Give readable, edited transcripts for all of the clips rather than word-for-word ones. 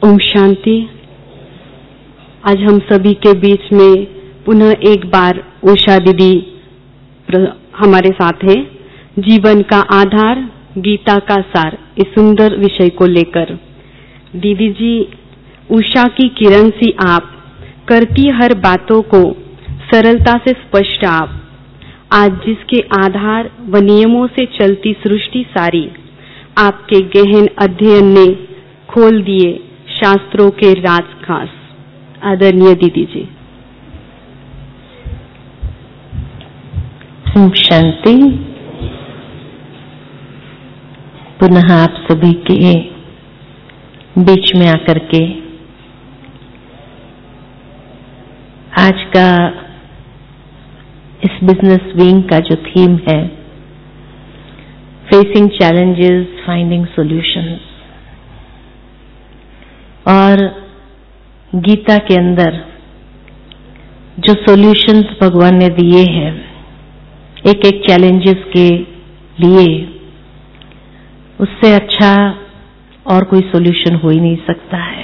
ओम शांति। आज हम सभी के बीच में पुनः एक बार उषा दीदी हमारे साथ है। जीवन का आधार, गीता का सार, इस सुंदर विषय को लेकर। दीदी जी, उषा की किरण सी आप, करती हर बातों को सरलता से स्पष्ट आप। आज जिसके आधार व नियमों से चलती सृष्टि सारी, आपके गहन अध्ययन ने खोल दिए शास्त्रों के राज खास। आदरणीय दीदी जी। ओम शांति। पुनः आप सभी के बीच में आकर के आज का इस बिजनेस विंग का जो थीम है, फेसिंग चैलेंजेस, फाइंडिंग सॉल्यूशंस, और गीता के अंदर जो सॉल्यूशंस भगवान ने दिए हैं एक एक चैलेंजेस के लिए, उससे अच्छा और कोई सॉल्यूशन हो ही नहीं सकता है।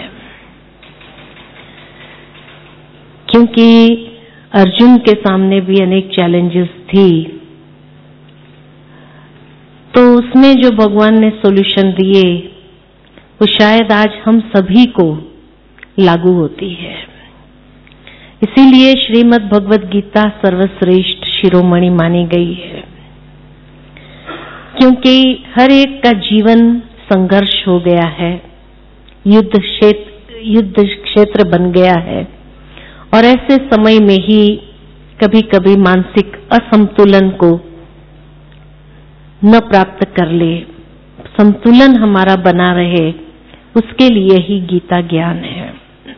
क्योंकि अर्जुन के सामने भी अनेक चैलेंजेस थी, तो उसमें जो भगवान ने सॉल्यूशन दिए वो शायद आज हम सभी को लागू होती है। इसीलिए श्रीमद् भगवद गीता सर्वश्रेष्ठ शिरोमणि मानी गई है, क्योंकि हर एक का जीवन संघर्ष हो गया है, युद्ध क्षेत्र बन गया है, और ऐसे समय में ही कभी कभी मानसिक असंतुलन को न प्राप्त कर ले, संतुलन हमारा बना रहे, उसके लिए ही गीता ज्ञान है।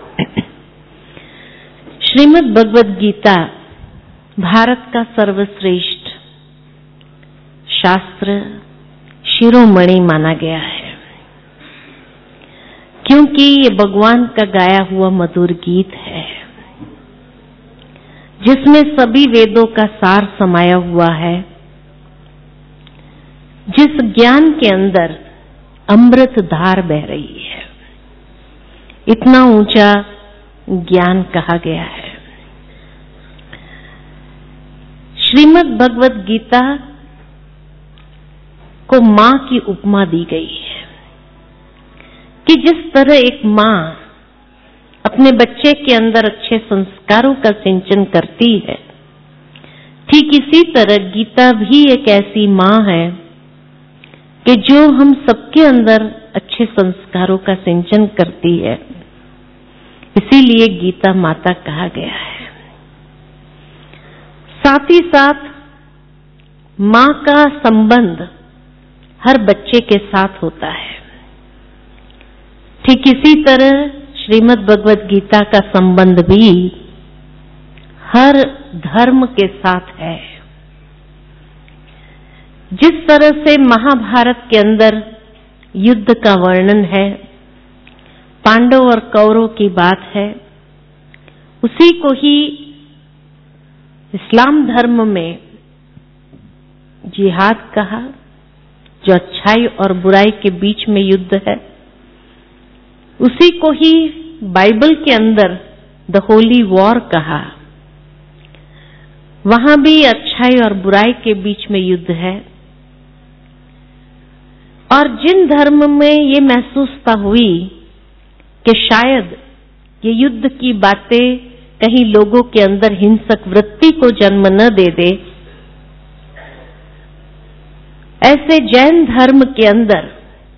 श्रीमद् भगवद गीता भारत का सर्वश्रेष्ठ शास्त्र शिरोमणि माना गया है, क्योंकि ये भगवान का गाया हुआ मधुर गीत है, जिसमें सभी वेदों का सार समाया हुआ है, जिस ज्ञान के अंदर अमृत धार बह रही है। इतना ऊंचा ज्ञान कहा गया है। श्रीमद् भगवद गीता को मां की उपमा दी गई है कि जिस तरह एक मां अपने बच्चे के अंदर अच्छे संस्कारों का सिंचन करती है, ठीक इसी तरह गीता भी एक ऐसी मां है कि जो हम सबके अंदर अच्छे संस्कारों का सिंचन करती है। इसीलिए गीता माता कहा गया है। साथ ही साथ मां का संबंध हर बच्चे के साथ होता है। ठीक इसी तरह श्रीमद् भगवद गीता का संबंध भी हर धर्म के साथ है। जिस तरह से महाभारत के अंदर युद्ध का वर्णन है, पांडव और कौरव की बात है, उसी को ही इस्लाम धर्म में जिहाद कहा, जो अच्छाई और बुराई के बीच में युद्ध है। उसी को ही बाइबल के अंदर द होली वॉर कहा, वहां भी अच्छाई और बुराई के बीच में युद्ध है। और जिन धर्म में ये महसूसता हुई कि शायद ये युद्ध की बातें कहीं लोगों के अंदर हिंसक वृत्ति को जन्म न दे दे, ऐसे जैन धर्म के अंदर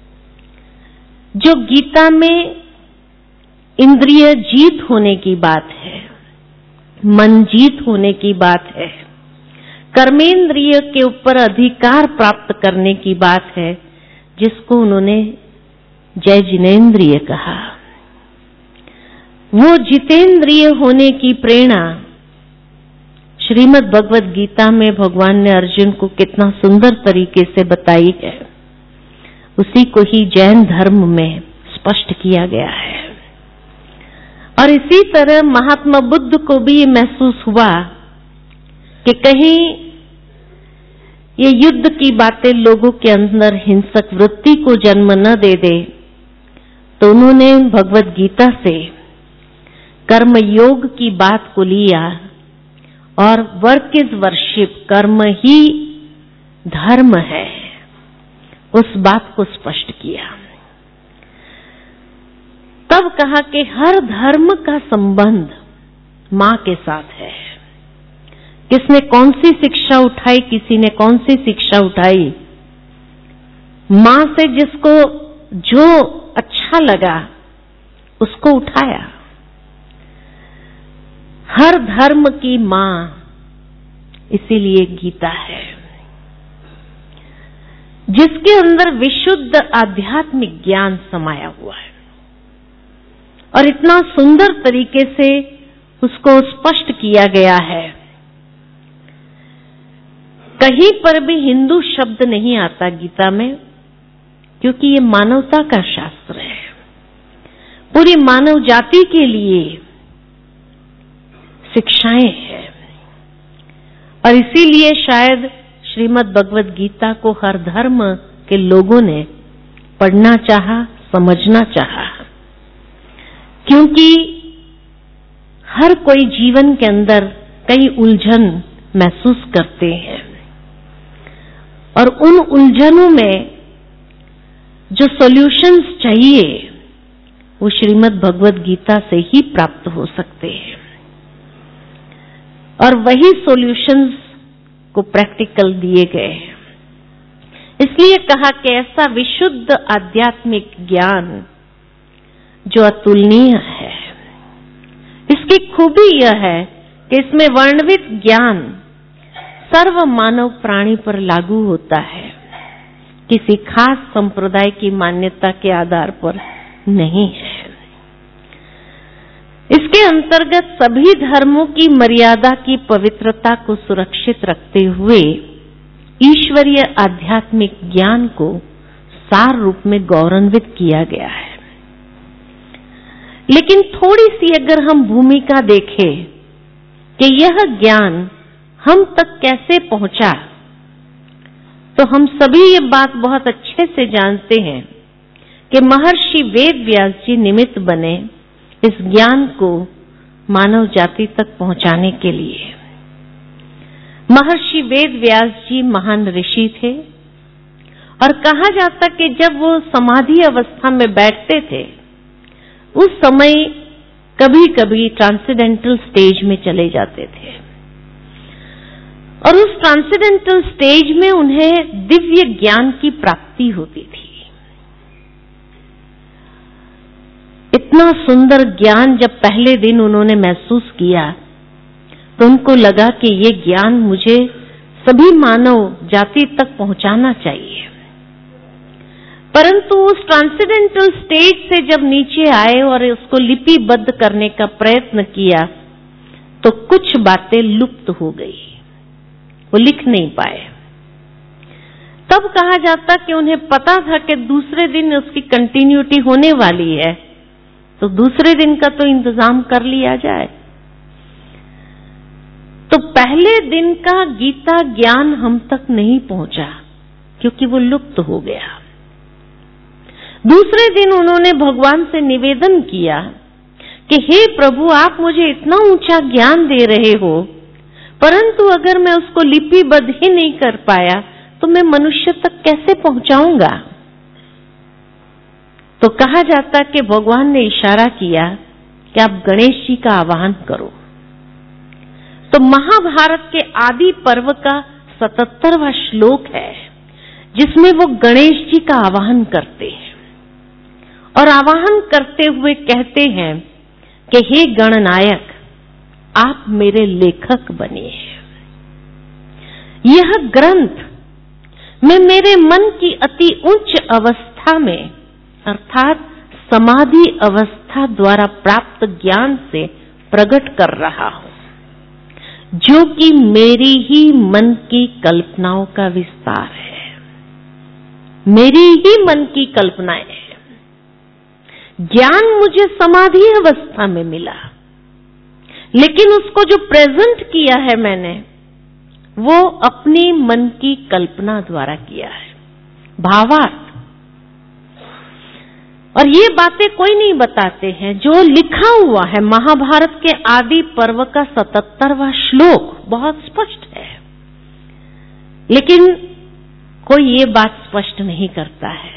जो गीता में इंद्रिय जीत होने की बात है, मन जीत होने की बात है, कर्मेंद्रिय के ऊपर अधिकार प्राप्त करने की बात है, जिसको उन्होंने जय जिनेंद्रिय कहा। वो जितेंद्रिय होने की प्रेरणा श्रीमद् भगवद गीता में भगवान ने अर्जुन को कितना सुंदर तरीके से बताई है। उसी को ही जैन धर्म में स्पष्ट किया गया है। और इसी तरह महात्मा बुद्ध को भी ये महसूस हुआ कि कहीं ये युद्ध की बातें लोगों के अंदर हिंसक वृत्ति को जन्म न दे दे, तो उन्होंने भगवत गीता से कर्म योग की बात को लिया और वर्क इज वर्शिप, कर्म ही धर्म है, उस बात को स्पष्ट किया। तब कहा कि हर धर्म का संबंध मां के साथ है। किसने कौन सी शिक्षा उठाई, किसी ने कौन सी शिक्षा उठाई, मां से जिसको जो अच्छा लगा उसको उठाया। हर धर्म की मां इसीलिए गीता है, जिसके अंदर विशुद्ध आध्यात्मिक ज्ञान समाया हुआ है और इतना सुंदर तरीके से उसको स्पष्ट किया गया है। कहीं पर भी हिंदू शब्द नहीं आता गीता में, क्योंकि ये मानवता का शास्त्र है, पूरी मानव जाति के लिए शिक्षाएं हैं। और इसीलिए शायद श्रीमद् भगवत गीता को हर धर्म के लोगों ने पढ़ना चाहा, समझना चाहा, क्योंकि हर कोई जीवन के अंदर कई उलझन महसूस करते हैं और उन उलझनों में जो सॉल्यूशंस चाहिए वो श्रीमद् भगवत गीता से ही प्राप्त हो सकते हैं। और वही सॉल्यूशंस को प्रैक्टिकल दिए गए हैं। इसलिए कहा कि ऐसा विशुद्ध आध्यात्मिक ज्ञान जो अतुलनीय है। इसकी खूबी यह है कि इसमें वर्णित ज्ञान सर्व मानव प्राणी पर लागू होता है, किसी खास संप्रदाय की मान्यता के आधार पर नहीं है। इसके अंतर्गत सभी धर्मों की मर्यादा की पवित्रता को सुरक्षित रखते हुए ईश्वरीय आध्यात्मिक ज्ञान को सार रूप में गौरवान्वित किया गया है। लेकिन थोड़ी सी अगर हम भूमिका देखें कि यह ज्ञान हम तक कैसे पहुंचा, तो हम सभी ये बात बहुत अच्छे से जानते हैं कि महर्षि वेद व्यास जी निमित्त बने इस ज्ञान को मानव जाति तक पहुंचाने के लिए। महर्षि वेद व्यास जी महान ऋषि थे और कहा जाता कि जब वो समाधि अवस्था में बैठते थे उस समय कभी कभी ट्रांसेंडेंटल स्टेज में चले जाते थे और उस ट्रांसेंडेंटल स्टेज में उन्हें दिव्य ज्ञान की प्राप्ति होती थी। इतना सुंदर ज्ञान जब पहले दिन उन्होंने महसूस किया तो उनको लगा कि ये ज्ञान मुझे सभी मानव जाति तक पहुंचाना चाहिए। परंतु उस ट्रांसेंडेंटल स्टेज से जब नीचे आए और उसको लिपिबद्ध करने का प्रयत्न किया तो कुछ बातें लुप्त हो गई, वो लिख नहीं पाए। तब कहा जाता कि उन्हें पता था कि दूसरे दिन उसकी कंटिन्यूटी होने वाली है, तो दूसरे दिन का तो इंतजाम कर लिया जाए। तो पहले दिन का गीता ज्ञान हम तक नहीं पहुंचा क्योंकि वो लुप्त हो गया। दूसरे दिन उन्होंने भगवान से निवेदन किया कि हे प्रभु, आप मुझे इतना ऊंचा ज्ञान दे रहे हो, परंतु अगर मैं उसको लिपिबद्ध ही नहीं कर पाया तो मैं मनुष्य तक कैसे पहुंचाऊंगा। तो कहा जाता कि भगवान ने इशारा किया कि आप गणेश जी का आवाहन करो। तो महाभारत के आदि पर्व का 77वां श्लोक है जिसमें वो गणेश जी का आवाहन करते हैं और आवाहन करते हुए कहते हैं कि हे गणनायक, आप मेरे लेखक बनिए। यह ग्रंथ मैं मेरे मन की अति उच्च अवस्था में अर्थात समाधि अवस्था द्वारा प्राप्त ज्ञान से प्रकट कर रहा हूं, जो कि मेरी ही मन की कल्पनाओं का विस्तार है। मेरी ही मन की कल्पनाएं हैं। ज्ञान मुझे समाधि अवस्था में मिला, लेकिन उसको जो प्रेजेंट किया है मैंने वो अपनी मन की कल्पना द्वारा किया है। भावार्थ, और ये बातें कोई नहीं बताते हैं। जो लिखा हुआ है महाभारत के आदि पर्व का 77वां श्लोक बहुत स्पष्ट है, लेकिन कोई ये बात स्पष्ट नहीं करता है।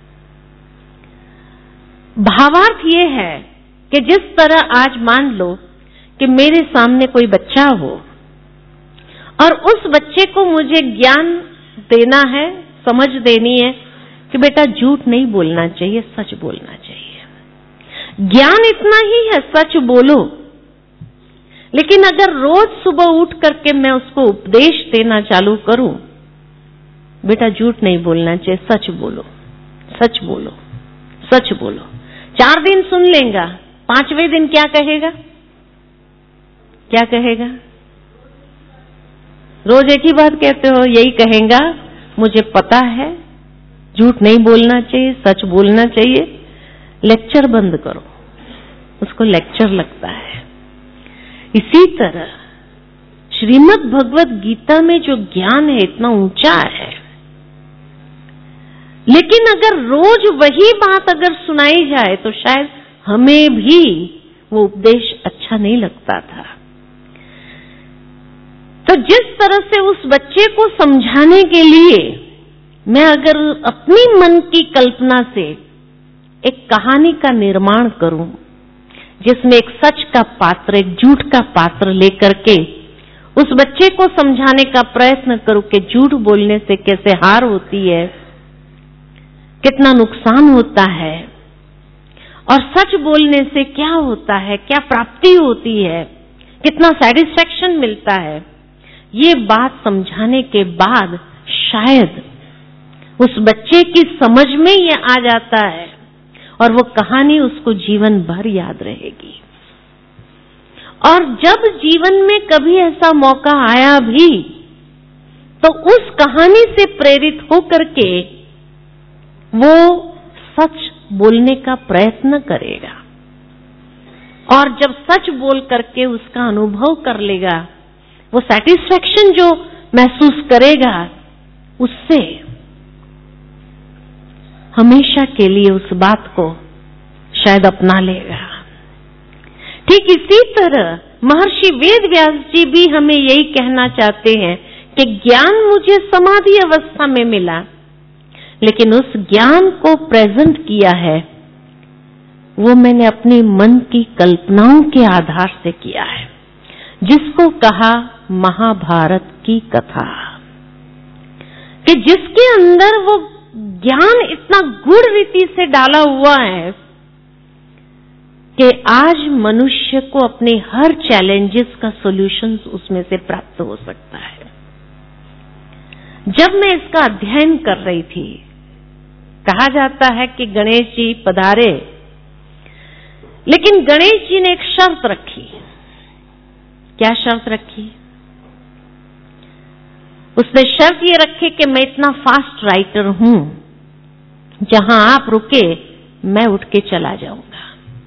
भावार्थ ये है कि जिस तरह आज मान लो कि मेरे सामने कोई बच्चा हो और उस बच्चे को मुझे ज्ञान देना है, समझ देनी है कि बेटा झूठ नहीं बोलना चाहिए, सच बोलना चाहिए। ज्ञान इतना ही है, सच बोलो। लेकिन अगर रोज सुबह उठ करके मैं उसको उपदेश देना चालू करूं, बेटा झूठ नहीं बोलना चाहिए, सच बोलो, सच बोलो, सच बोलो, 4 दिन सुन लेगा, 5वें दिन क्या कहेगा? क्या कहेगा? रोज एक ही बात कहते हो, यही कहेगा मुझे पता है, झूठ नहीं बोलना चाहिए, सच बोलना चाहिए। लेक्चर बंद करो, उसको लेक्चर लगता है। इसी तरह श्रीमद् भगवत गीता में जो ज्ञान है इतना ऊंचा है, लेकिन अगर रोज वही बात अगर सुनाई जाए तो शायद हमें भी वो उपदेश अच्छा नहीं लगता था। तो जिस तरह से उस बच्चे को समझाने के लिए मैं अगर अपनी मन की कल्पना से एक कहानी का निर्माण करूं, जिसमें एक सच का पात्र, एक झूठ का पात्र लेकर के उस बच्चे को समझाने का प्रयत्न करूं कि झूठ बोलने से कैसे हार होती है, कितना नुकसान होता है, और सच बोलने से क्या होता है, क्या प्राप्ति होती है, कितना सेटिस्फैक्शन मिलता है, ये बात समझाने के बाद शायद उस बच्चे की समझ में ये आ जाता है और वो कहानी उसको जीवन भर याद रहेगी। और जब जीवन में कभी ऐसा मौका आया भी तो उस कहानी से प्रेरित होकर के वो सच बोलने का प्रयत्न करेगा, और जब सच बोल करके उसका अनुभव कर लेगा, वो सैटिस्फैक्शन जो महसूस करेगा, उससे हमेशा के लिए उस बात को शायद अपना लेगा। ठीक इसी तरह महर्षि वेद व्यास जी भी हमें यही कहना चाहते हैं कि ज्ञान मुझे समाधि अवस्था में मिला, लेकिन उस ज्ञान को प्रेजेंट किया है वो मैंने अपने मन की कल्पनाओं के आधार से किया है, जिसको कहा महाभारत की कथा, कि जिसके अंदर वो ज्ञान इतना गूढ़ रीति से डाला हुआ है कि आज मनुष्य को अपने हर चैलेंजेस का सॉल्यूशन उसमें से प्राप्त हो सकता है। जब मैं इसका अध्ययन कर रही थी, कहा जाता है कि गणेश जी पधारे, लेकिन गणेश जी ने एक शर्त रखी। क्या शर्त रखी? उसने शर्त ये रखी कि मैं इतना फास्ट राइटर हूं, जहां आप रुके मैं उठ के चला जाऊंगा।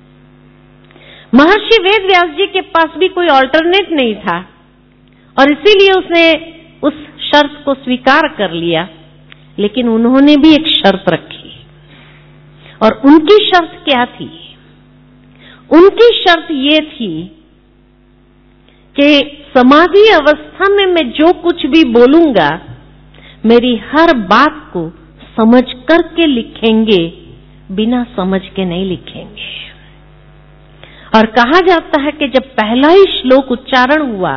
महर्षि वेद व्यास जी के पास भी कोई ऑल्टरनेट नहीं था, और इसीलिए उसने उस शर्त को स्वीकार कर लिया। लेकिन उन्होंने भी एक शर्त रखी, और उनकी शर्त क्या थी? उनकी शर्त ये थी कि समाधि अवस्था में मैं जो कुछ भी बोलूंगा, मेरी हर बात को समझ करके लिखेंगे, बिना समझ के नहीं लिखेंगे। और कहा जाता है कि जब पहला ही श्लोक उच्चारण हुआ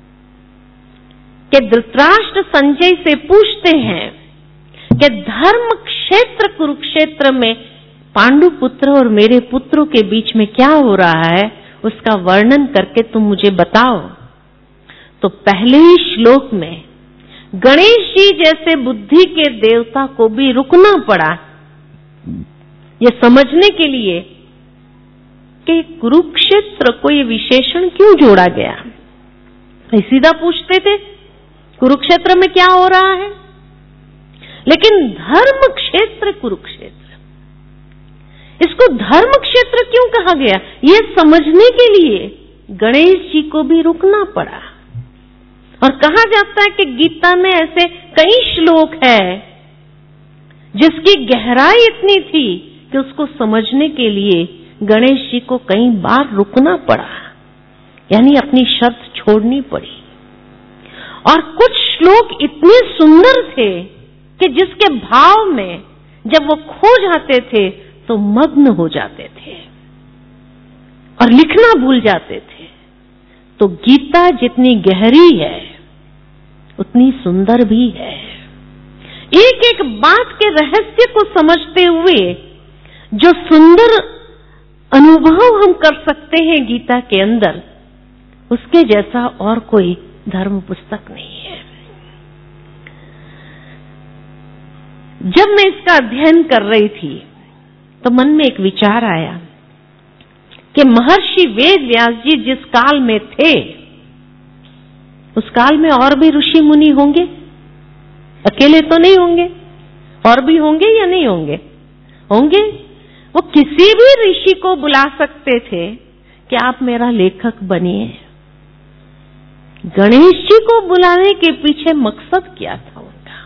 कि धृतराष्ट्र संजय से पूछते हैं कि धर्म क्षेत्र कुरुक्षेत्र में पांडु पुत्र और मेरे पुत्रों के बीच में क्या हो रहा है, उसका वर्णन करके तुम मुझे बताओ। तो पहले ही श्लोक में गणेश जी जैसे बुद्धि के देवता को भी रुकना पड़ा ये समझने के लिए कि कुरुक्षेत्र को ये विशेषण क्यों जोड़ा गया। सीधा पूछते थे कुरुक्षेत्र में क्या हो रहा है, लेकिन धर्म क्षेत्र कुरुक्षेत्र, इसको धर्म क्षेत्र क्यों कहा गया, ये समझने के लिए गणेश जी को भी रुकना पड़ा। और कहा जाता है कि गीता में ऐसे कई श्लोक है जिसकी गहराई इतनी थी कि उसको समझने के लिए गणेश जी को कई बार रुकना पड़ा, यानी अपनी शर्त छोड़नी पड़ी। और कुछ श्लोक इतने सुंदर थे कि जिसके भाव में जब वो खो जाते थे तो मग्न हो जाते थे और लिखना भूल जाते थे। तो गीता जितनी गहरी है उतनी सुंदर भी है। एक एक बात के रहस्य को समझते हुए जो सुंदर अनुभव हम कर सकते हैं गीता के अंदर, उसके जैसा और कोई धर्म पुस्तक नहीं है। जब मैं इसका अध्ययन कर रही थी तो मन में एक विचार आया कि महर्षि वेद व्यास जी जिस काल में थे उस काल में और भी ऋषि मुनि होंगे, अकेले तो नहीं होंगे, और भी होंगे या नहीं होंगे? होंगे। वो किसी भी ऋषि को बुला सकते थे कि आप मेरा लेखक बनिए। गणेश जी को बुलाने के पीछे मकसद क्या था उनका?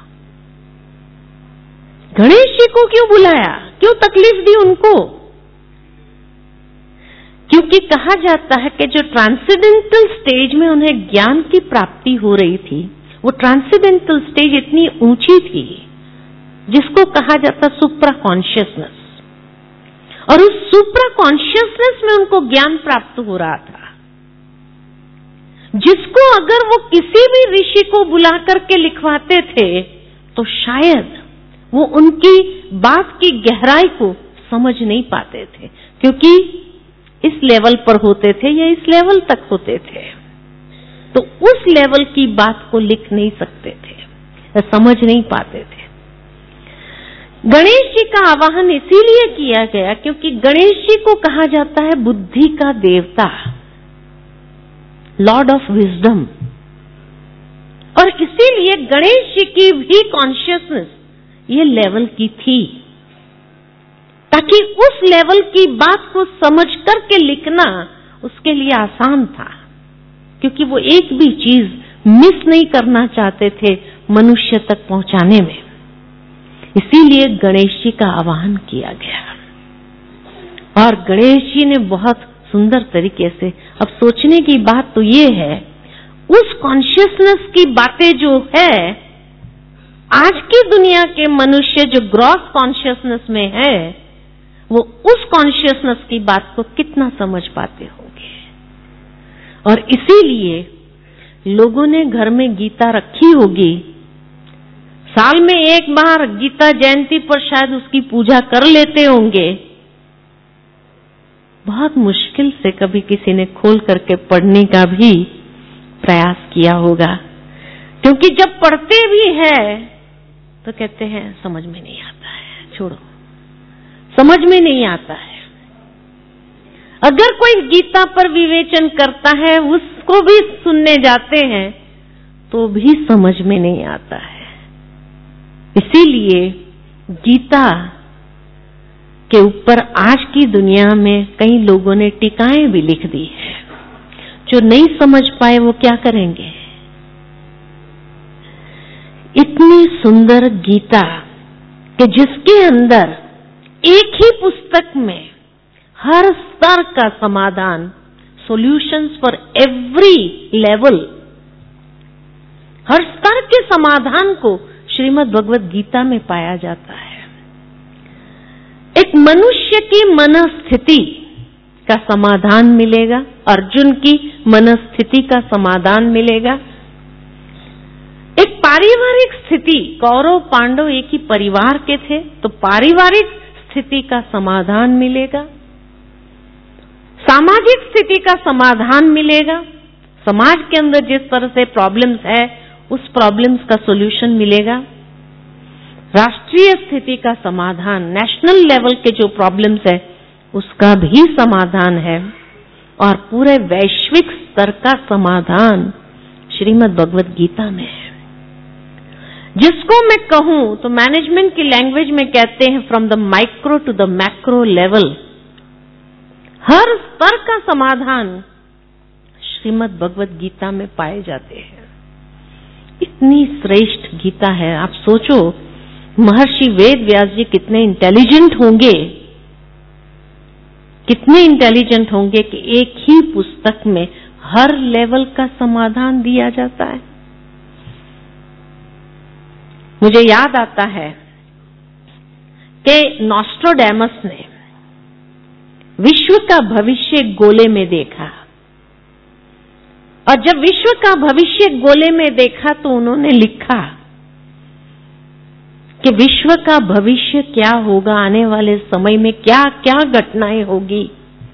गणेश जी को क्यों बुलाया, क्यों तकलीफ दी उनको? क्योंकि कहा जाता है कि जो ट्रांसेंडेंटल स्टेज में उन्हें ज्ञान की प्राप्ति हो रही थी, वो ट्रांसेंडेंटल स्टेज इतनी ऊंची थी जिसको कहा जाता सुप्रा कॉन्शियसनेस, और उस सुप्रा कॉन्शियसनेस में उनको ज्ञान प्राप्त हो रहा था, जिसको अगर वो किसी भी ऋषि को बुला करके लिखवाते थे तो शायद वो उनकी बात की गहराई को समझ नहीं पाते थे, क्योंकि इस लेवल पर होते थे या इस लेवल तक होते थे, तो उस लेवल की बात को लिख नहीं सकते थे या समझ नहीं पाते थे। गणेश जी का आवाहन इसीलिए किया गया क्योंकि गणेश जी को कहा जाता है बुद्धि का देवता, लॉर्ड ऑफ विजडम, और इसीलिए गणेश जी की भी कॉन्शियसनेस ये लेवल की थी, ताकि उस लेवल की बात को समझ करके लिखना उसके लिए आसान था, क्योंकि वो एक भी चीज मिस नहीं करना चाहते थे मनुष्य तक पहुंचाने में। इसीलिए गणेश जी का आवाहन किया गया, और गणेश जी ने बहुत सुंदर तरीके से, अब सोचने की बात तो ये है, उस कॉन्शियसनेस की बातें जो है आज की दुनिया के मनुष्य जो ग्रॉस कॉन्शियसनेस में है, वो उस कॉन्शियसनेस की बात को कितना समझ पाते होंगे। और इसीलिए लोगों ने घर में गीता रखी होगी, साल में एक बार गीता जयंती पर शायद उसकी पूजा कर लेते होंगे, बहुत मुश्किल से कभी किसी ने खोल करके पढ़ने का भी प्रयास किया होगा, क्योंकि जब पढ़ते भी है तो कहते हैं समझ में नहीं आता है, छोड़ो, समझ में नहीं आता है। अगर कोई गीता पर विवेचन करता है, उसको भी सुनने जाते हैं तो भी समझ में नहीं आता है। इसीलिए गीता के ऊपर आज की दुनिया में कई लोगों ने टीकाएं भी लिख दी है। जो नहीं समझ पाए वो क्या करेंगे? इतनी सुंदर गीता कि जिसके अंदर एक ही पुस्तक में हर स्तर का समाधान, सॉल्यूशंस फॉर एवरी लेवल, हर स्तर के समाधान को श्रीमद् भगवत गीता में पाया जाता है। एक मनुष्य की मनस्थिति का समाधान मिलेगा, अर्जुन की मनस्थिति का समाधान मिलेगा। एक पारिवारिक स्थिति, कौरव पांडव एक ही परिवार के थे तो पारिवारिक स्थिति का समाधान मिलेगा, सामाजिक स्थिति का समाधान मिलेगा, समाज के अंदर जिस तरह से प्रॉब्लम्स है उस प्रॉब्लम्स का सॉल्यूशन मिलेगा, राष्ट्रीय स्थिति का समाधान, नेशनल लेवल के जो प्रॉब्लम्स है उसका भी समाधान है, और पूरे वैश्विक स्तर का समाधान श्रीमद् भगवत गीता में है। जिसको मैं कहूं तो मैनेजमेंट की लैंग्वेज में कहते हैं from the micro to the macro level, हर स्तर का समाधान श्रीमद् भगवत गीता में पाए जाते हैं। इतनी श्रेष्ठ गीता है। आप सोचो महर्षि वेद व्यास जी कितने इंटेलिजेंट होंगे कितने इंटेलिजेंट होंगे कि एक ही पुस्तक में हर लेवल का समाधान दिया जाता है। मुझे याद आता है कि नॉस्ट्रोडेमस ने विश्व का भविष्य गोले में देखा, और जब विश्व का भविष्य गोले में देखा तो उन्होंने लिखा कि विश्व का भविष्य क्या होगा, आने वाले समय में क्या क्या घटनाएं होगी।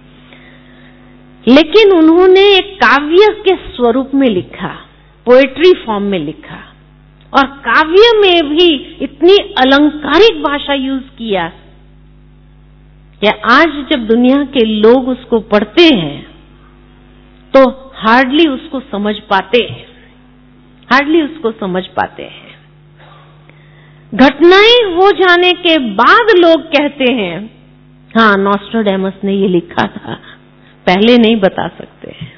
लेकिन उन्होंने एक काव्य के स्वरूप में लिखा, पोएट्री फॉर्म में लिखा, और काव्य में भी इतनी अलंकारिक भाषा यूज किया कि आज जब दुनिया के लोग उसको पढ़ते हैं तो हार्डली उसको समझ पाते हैं, हार्डली उसको समझ पाते हैं। घटनाएं हो जाने के बाद लोग कहते हैं हाँ नॉस्ट्रोडेमस ने ये लिखा था, पहले नहीं बता सकते हैं।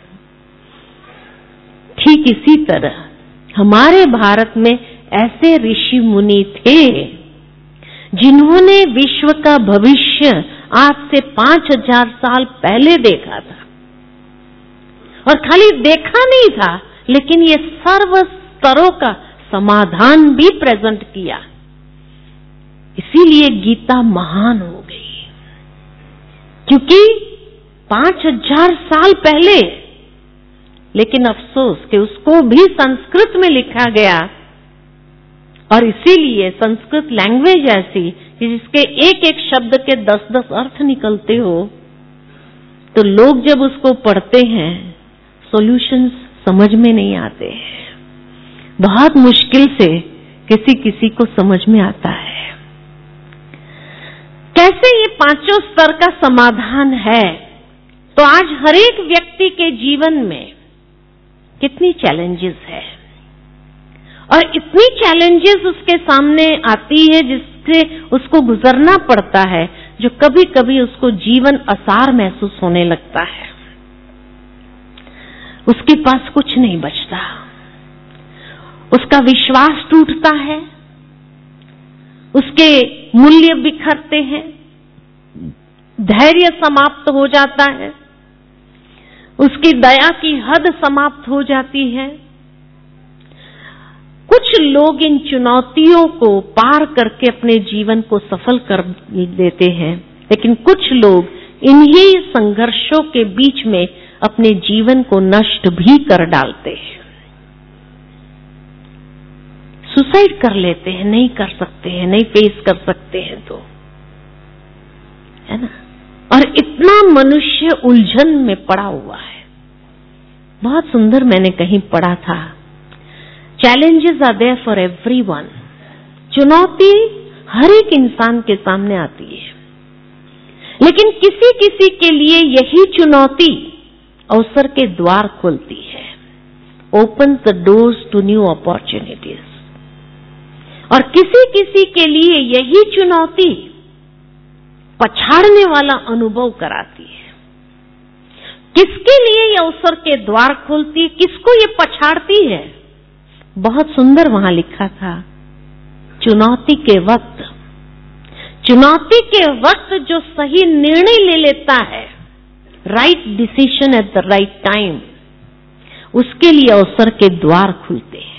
ठीक इसी तरह हमारे भारत में ऐसे ऋषि मुनि थे जिन्होंने विश्व का भविष्य आज से 5000 साल पहले देखा था, और खाली देखा नहीं था लेकिन ये सर्व स्तरों का समाधान भी प्रेजेंट किया। इसीलिए गीता महान हो गई, क्योंकि 5000 साल पहले, लेकिन अफसोस कि उसको भी संस्कृत में लिखा गया, और इसीलिए संस्कृत लैंग्वेज ऐसी कि जिसके एक एक शब्द के 10-10 अर्थ निकलते हो, तो लोग जब उसको पढ़ते हैं सॉल्यूशंस समझ में नहीं आते हैं, बहुत मुश्किल से किसी किसी को समझ में आता है। कैसे ये पांचों स्तर का समाधान है? तो आज हर एक व्यक्ति के जीवन में कितनी चैलेंजेस है, और इतनी चैलेंजेस उसके सामने आती है जिससे उसको गुजरना पड़ता है, जो कभी कभी उसको जीवन असार महसूस होने लगता है। उसके पास कुछ नहीं बचता, उसका विश्वास टूटता है, उसके मूल्य बिखरते हैं, धैर्य समाप्त हो जाता है, उसकी दया की हद समाप्त हो जाती है। कुछ लोग इन चुनौतियों को पार करके अपने जीवन को सफल कर देते हैं, लेकिन कुछ लोग इन्हीं संघर्षों के बीच में अपने जीवन को नष्ट भी कर डालते हैं, सुसाइड कर लेते हैं, नहीं कर सकते हैं, नहीं फेस कर सकते हैं, तो है ना। और इतना मनुष्य उलझन में पड़ा हुआ है। बहुत सुंदर मैंने कहीं पढ़ा था, challenges are there for everyone. चुनौती हर एक इंसान के सामने आती है, लेकिन किसी किसी के लिए यही चुनौती अवसर के द्वार खोलती है, open the doors to new opportunities. और किसी किसी के लिए यही चुनौती पछाड़ने वाला अनुभव कराती है। किसके लिए ये अवसर के द्वार खोलती है, किसको ये पछाड़ती है? बहुत सुंदर वहां लिखा था, चुनौती के वक्त जो सही निर्णय ले लेता है, right decision at the right time, उसके लिए अवसर के द्वार खुलते हैं।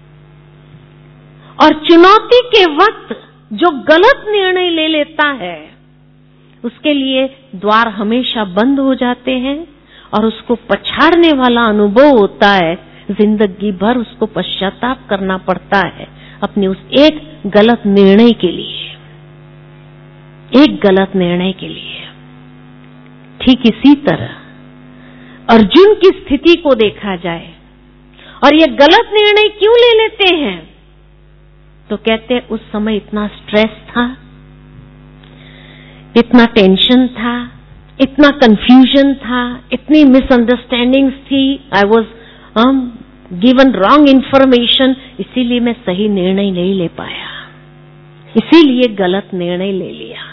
और चुनौती के वक्त जो गलत निर्णय ले लेता है, उसके लिए द्वार हमेशा बंद हो जाते हैं, और उसको पछाड़ने वाला अनुभव होता है, जिंदगी भर उसको पश्चाताप करना पड़ता है अपने उस एक गलत निर्णय के लिए, एक गलत निर्णय के लिए। ठीक इसी तरह अर्जुन की स्थिति को देखा जाए, और ये गलत निर्णय क्यों ले लेते हैं? तो कहते हैं उस समय इतना स्ट्रेस था, इतना टेंशन था, इतना कंफ्यूजन था, इतनी मिसअंडरस्टैंडिंग्स थी, I was given wrong information, इसीलिए मैं सही निर्णय नहीं ले पाया, इसीलिए गलत निर्णय ले लिया।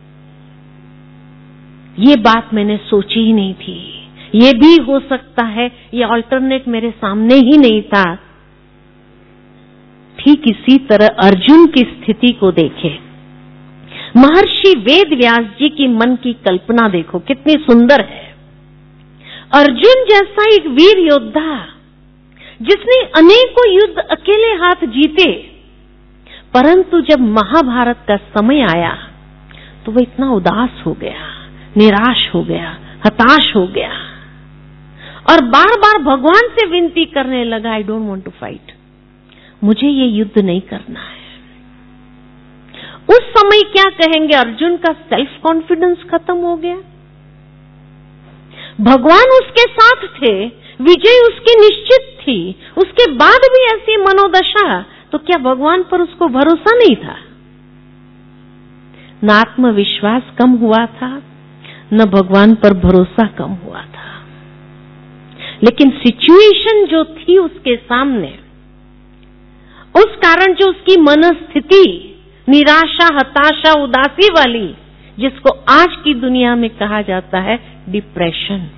ये बात मैंने सोची ही नहीं थी, ये भी हो सकता है, ये अल्टरनेट मेरे सामने ही नहीं था। ठीक इसी तरह अर्जुन की स्थिति को देखें। महर्षि वेद व्यास जी की मन की कल्पना देखो कितनी सुंदर है। अर्जुन जैसा एक वीर योद्धा जिसने अनेकों युद्ध अकेले हाथ जीते, परंतु जब महाभारत का समय आया तो वह इतना उदास हो गया, निराश हो गया, हताश हो गया और बार बार भगवान से विनती करने लगा, I don't want to fight, मुझे ये युद्ध नहीं करना है। उस समय क्या कहेंगे, अर्जुन का सेल्फ कॉन्फिडेंस खत्म हो गया। भगवान उसके साथ थे, विजय उसकी निश्चित थी, उसके बाद भी ऐसी मनोदशा, तो क्या भगवान पर उसको भरोसा नहीं था? न आत्मविश्वास कम हुआ था, न भगवान पर भरोसा कम हुआ था। लेकिन सिचुएशन जो थी उसके सामने, उस कारण जो उसकी मनस्थिति निराशा, हताशा, उदासी वाली, जिसको आज की दुनिया में कहा जाता है डिप्रेशन,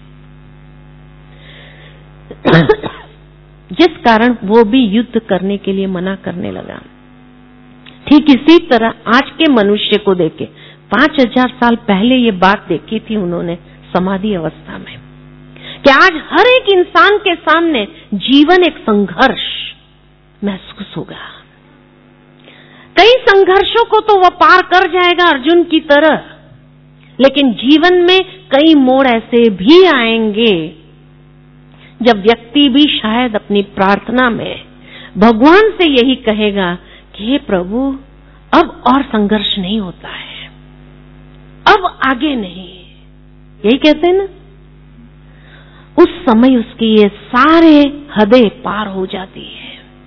जिस कारण वो भी युद्ध करने के लिए मना करने लगा। ठीक इसी तरह आज के मनुष्य को देखे, 5000 साल पहले ये बात देखी थी उन्होंने समाधि अवस्था में, कि आज हर एक इंसान के सामने जीवन एक संघर्ष महसूस होगा। कई संघर्षों को तो वह पार कर जाएगा अर्जुन की तरह, लेकिन जीवन में कई मोड़ ऐसे भी आएंगे जब व्यक्ति भी शायद अपनी प्रार्थना में भगवान से यही कहेगा कि हे प्रभु, अब और संघर्ष नहीं होता है, अब आगे नहीं। यही कहते हैं ना, उस समय उसकी ये सारे हदें पार हो जाती है।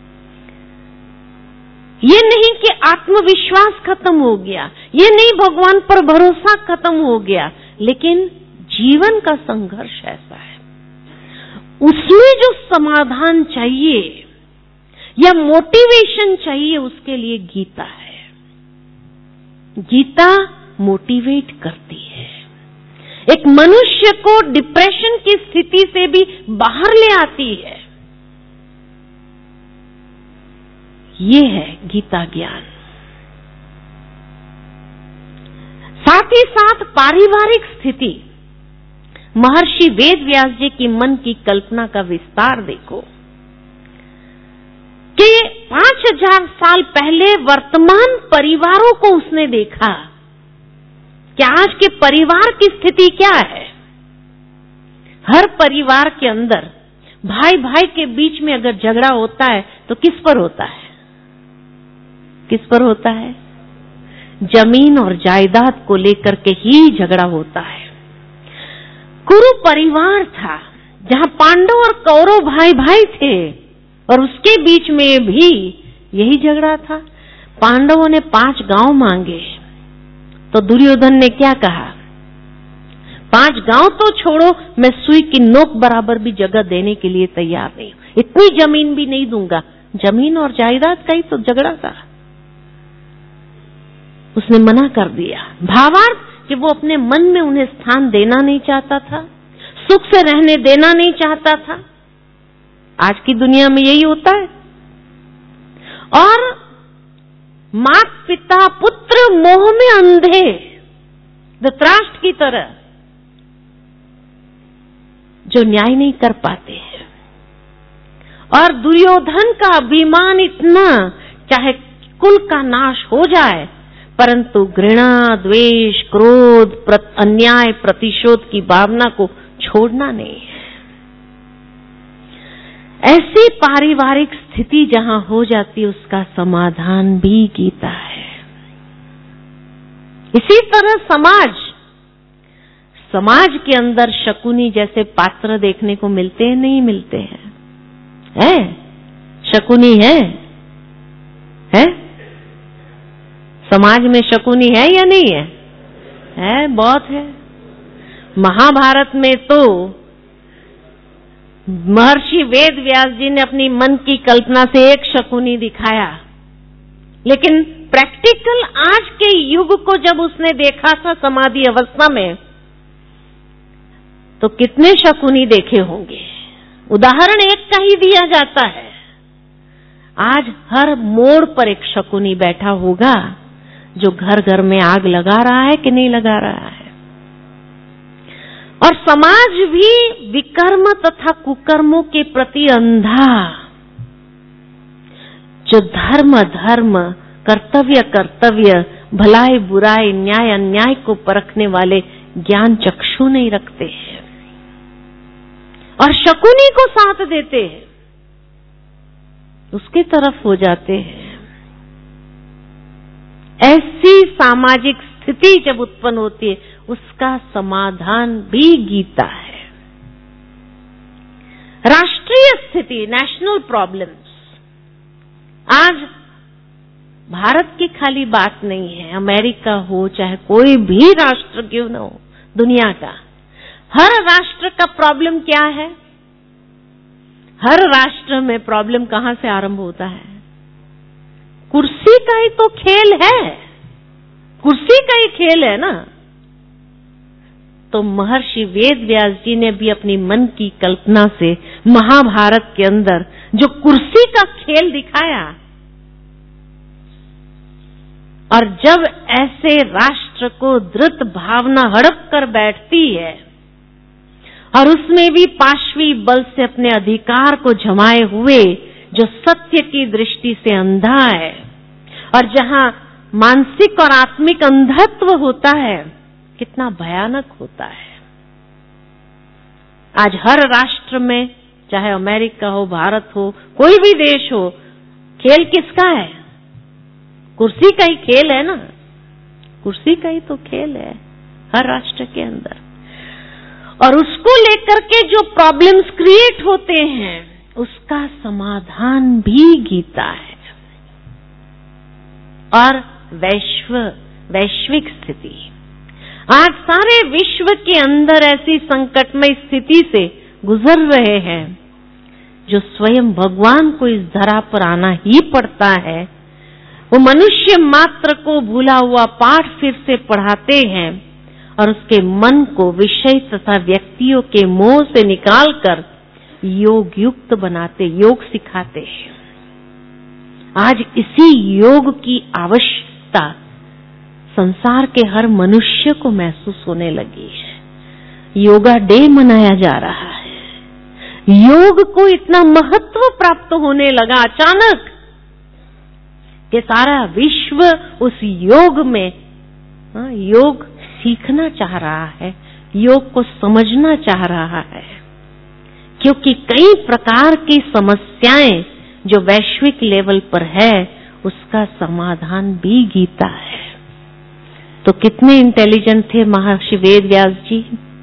ये नहीं कि आत्मविश्वास खत्म हो गया, ये नहीं भगवान पर भरोसा खत्म हो गया, लेकिन जीवन का संघर्ष ऐसा है, उसमें जो समाधान चाहिए या मोटिवेशन चाहिए, उसके लिए गीता है। गीता मोटिवेट करती है, एक मनुष्य को डिप्रेशन की स्थिति से भी बाहर ले आती है। ये है गीता ज्ञान। साथ ही साथ पारिवारिक स्थिति, महर्षि वेद व्यास जी की मन की कल्पना का विस्तार देखो कि 5000 साल पहले वर्तमान परिवारों को उसने देखा कि आज के परिवार की स्थिति क्या है। हर परिवार के अंदर भाई भाई के बीच में अगर झगड़ा होता है तो किस पर होता है? किस पर होता है? जमीन और जायदाद को लेकर के ही झगड़ा होता है। कुरु परिवार था जहां पांडव और कौरव भाई भाई थे और उसके बीच में भी यही झगड़ा था। पांडवों ने 5 गांव मांगे तो दुर्योधन ने क्या कहा, 5 गांव तो छोड़ो, मैं सुई की नोक बराबर भी जगह देने के लिए तैयार नहीं, इतनी जमीन भी नहीं दूंगा। जमीन और जायदाद का ही तो झगड़ा था, उसने मना कर दिया। भावार्थ कि वो अपने मन में उन्हें स्थान देना नहीं चाहता था, सुख से रहने देना नहीं चाहता था। आज की दुनिया में यही होता है। और माता पिता पुत्र मोह में अंधे, धृतराष्ट्र की तरह, जो न्याय नहीं कर पाते हैं। और दुर्योधन का अभिमान इतना, चाहे कुल का नाश हो जाए, परंतु घृणा, द्वेष, क्रोध, अन्याय, प्रतिशोध की भावना को छोड़ना नहीं है। ऐसी पारिवारिक स्थिति जहां हो जाती, उसका समाधान भी गीता है। इसी तरह समाज के अंदर शकुनी जैसे पात्र देखने को मिलते हैं, नहीं मिलते हैं? है शकुनी है? समाज में शकुनी है या नहीं है? है, बहुत है। महाभारत में तो महर्षि वेद व्यास जी ने अपनी मन की कल्पना से एक शकुनी दिखाया, लेकिन प्रैक्टिकल आज के युग को जब उसने देखा था समाधि अवस्था में, तो कितने शकुनी देखे होंगे। उदाहरण एक का ही दिया जाता है। आज हर मोड़ पर एक शकुनी बैठा होगा जो घर घर में आग लगा रहा है कि नहीं लगा रहा है। और समाज भी विकर्म तथा कुकर्मों के प्रति अंधा, जो धर्म कर्तव्य भलाई बुराई न्याय अन्याय को परखने वाले ज्ञान चक्षु नहीं रखते हैं और शकुनी को साथ देते हैं, उसकी तरफ हो जाते हैं। ऐसी सामाजिक स्थिति जब उत्पन्न होती है, उसका समाधान भी गीता है। राष्ट्रीय स्थिति, नेशनल प्रॉब्लम्स, आज भारत की खाली बात नहीं है, अमेरिका हो चाहे कोई भी राष्ट्र क्यों न हो, दुनिया का हर राष्ट्र का प्रॉब्लम क्या है? हर राष्ट्र में प्रॉब्लम कहां से आरंभ होता है? कुर्सी का ही तो खेल है, कुर्सी का ही खेल है ना। तो महर्षि वेद व्यास जी ने भी अपनी मन की कल्पना से महाभारत के अंदर जो कुर्सी का खेल दिखाया, और जब ऐसे राष्ट्र को धृत भावना हड़प कर बैठती है और उसमें भी पाशवी बल से अपने अधिकार को जमाए हुए जो सत्य की दृष्टि से अंधा है, और जहां मानसिक और आत्मिक अंधत्व होता है, कितना भयानक होता है। आज हर राष्ट्र में, चाहे अमेरिका हो, भारत हो, कोई भी देश हो, खेल किसका है? कुर्सी का ही खेल है ना, कुर्सी का ही तो खेल है हर राष्ट्र के अंदर। और उसको लेकर के जो प्रॉब्लम्स क्रिएट होते हैं, उसका समाधान भी गीता है। और वैश्विक स्थिति, आज सारे विश्व के अंदर ऐसी संकटमय स्थिति से गुजर रहे हैं, जो स्वयं भगवान को इस धरा पर आना ही पड़ता है। वो मनुष्य मात्र को भूला हुआ पाठ फिर से पढ़ाते हैं और उसके मन को विषय तथा व्यक्तियों के मोह से निकालकर योग युक्त बनाते, योग सिखाते हैं। आज इसी योग की आवश्यकता संसार के हर मनुष्य को महसूस होने लगी है। योगा डे मनाया जा रहा है। योग को इतना महत्व प्राप्त होने लगा अचानक कि सारा विश्व उस योग में योग सीखना चाह रहा है, योग को समझना चाह रहा है, क्योंकि कई प्रकार की समस्याएं जो वैश्विक लेवल पर है, उसका समाधान भी गीता है। तो कितने इंटेलिजेंट थे महर्षि वेद व्यास जी।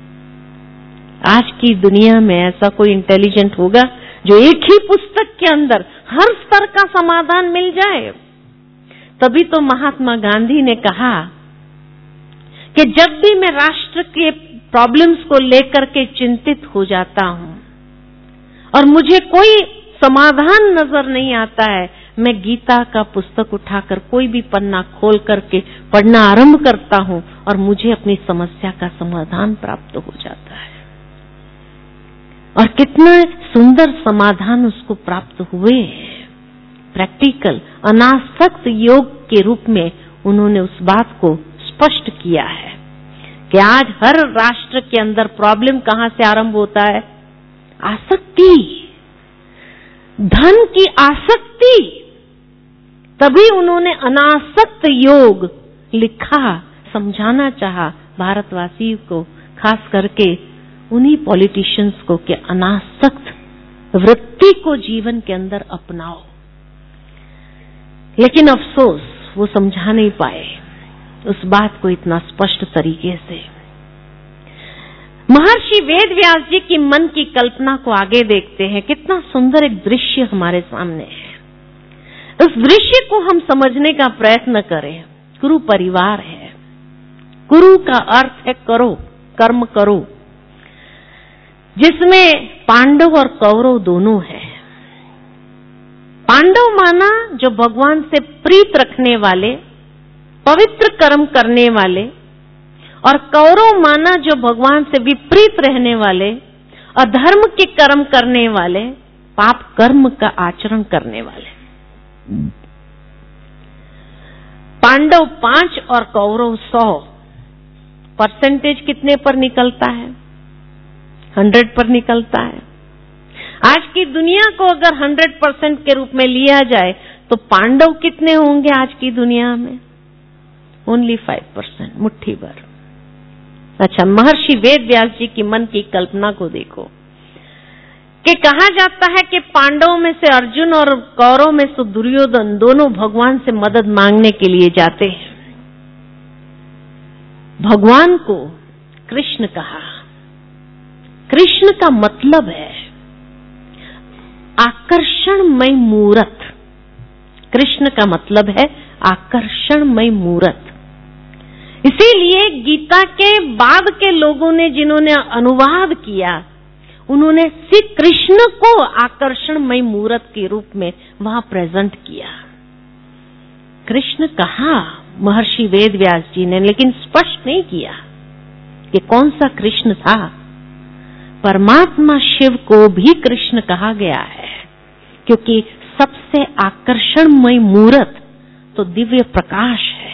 आज की दुनिया में ऐसा कोई इंटेलिजेंट होगा जो एक ही पुस्तक के अंदर हर स्तर का समाधान मिल जाए? तभी तो महात्मा गांधी ने कहा कि जब भी मैं राष्ट्र के प्रॉब्लम्स को लेकर के चिंतित हो जाता हूं और मुझे कोई समाधान नजर नहीं आता है, मैं गीता का पुस्तक उठाकर कोई भी पन्ना खोल करके पढ़ना आरंभ करता हूं और मुझे अपनी समस्या का समाधान प्राप्त हो जाता है। और कितना सुंदर समाधान उसको प्राप्त हुए। प्रैक्टिकल अनासक्त योग के रूप में उन्होंने उस बात को स्पष्ट किया है कि आज हर राष्ट्र के अंदर प्रॉब्लम कहां से आरंभ होता है? आसक्ति, धन की आसक्ति। तभी उन्होंने अनासक्त योग लिखा, समझाना चाहा भारतवासी को, खास करके उन्हीं पॉलिटिशियंस को, कि अनासक्त वृत्ति को जीवन के अंदर अपनाओ। लेकिन अफसोस वो समझा नहीं पाए उस बात को इतना स्पष्ट तरीके से। महर्षि वेद व्यास जी की मन की कल्पना को आगे देखते हैं। कितना सुंदर एक दृश्य हमारे सामने है। उस दृश्य को हम समझने का प्रयत्न करें। कुरु परिवार है। कुरु का अर्थ है करो, कर्म करो, जिसमें पांडव और कौरव दोनों हैं। पांडव माना जो भगवान से प्रीत रखने वाले, पवित्र कर्म करने वाले, और कौरव माना जो भगवान से विपरीत रहने वाले, अधर्म के कर्म करने वाले, पाप कर्म का आचरण करने वाले। पांडव 5 और कौरव 100, परसेंटेज कितने पर निकलता है? 100 पर निकलता है। आज की दुनिया को अगर 100% के रूप में लिया जाए तो पांडव कितने होंगे आज की दुनिया में? ओनली 5%, मुट्ठी भर। अच्छा, महर्षि वेद व्यास जी की मन की कल्पना को देखो कि कहा जाता है कि पांडवों में से अर्जुन और कौरव में से दुर्योधन दोनों भगवान से मदद मांगने के लिए जाते हैं। भगवान को कृष्ण कहा। कृष्ण का मतलब है आकर्षणमय मूरत। कृष्ण का मतलब है आकर्षणमय मूरत। इसीलिए गीता के बाद के लोगों ने जिन्होंने अनुवाद किया, उन्होंने श्री कृष्ण को आकर्षणमय मूरत के रूप में वहां प्रेजेंट किया। कृष्ण कहा महर्षि वेद व्यास जी ने, लेकिन स्पष्ट नहीं किया कि कौन सा कृष्ण था। परमात्मा शिव को भी कृष्ण कहा गया है, क्योंकि सबसे आकर्षणमय मूरत तो दिव्य प्रकाश है।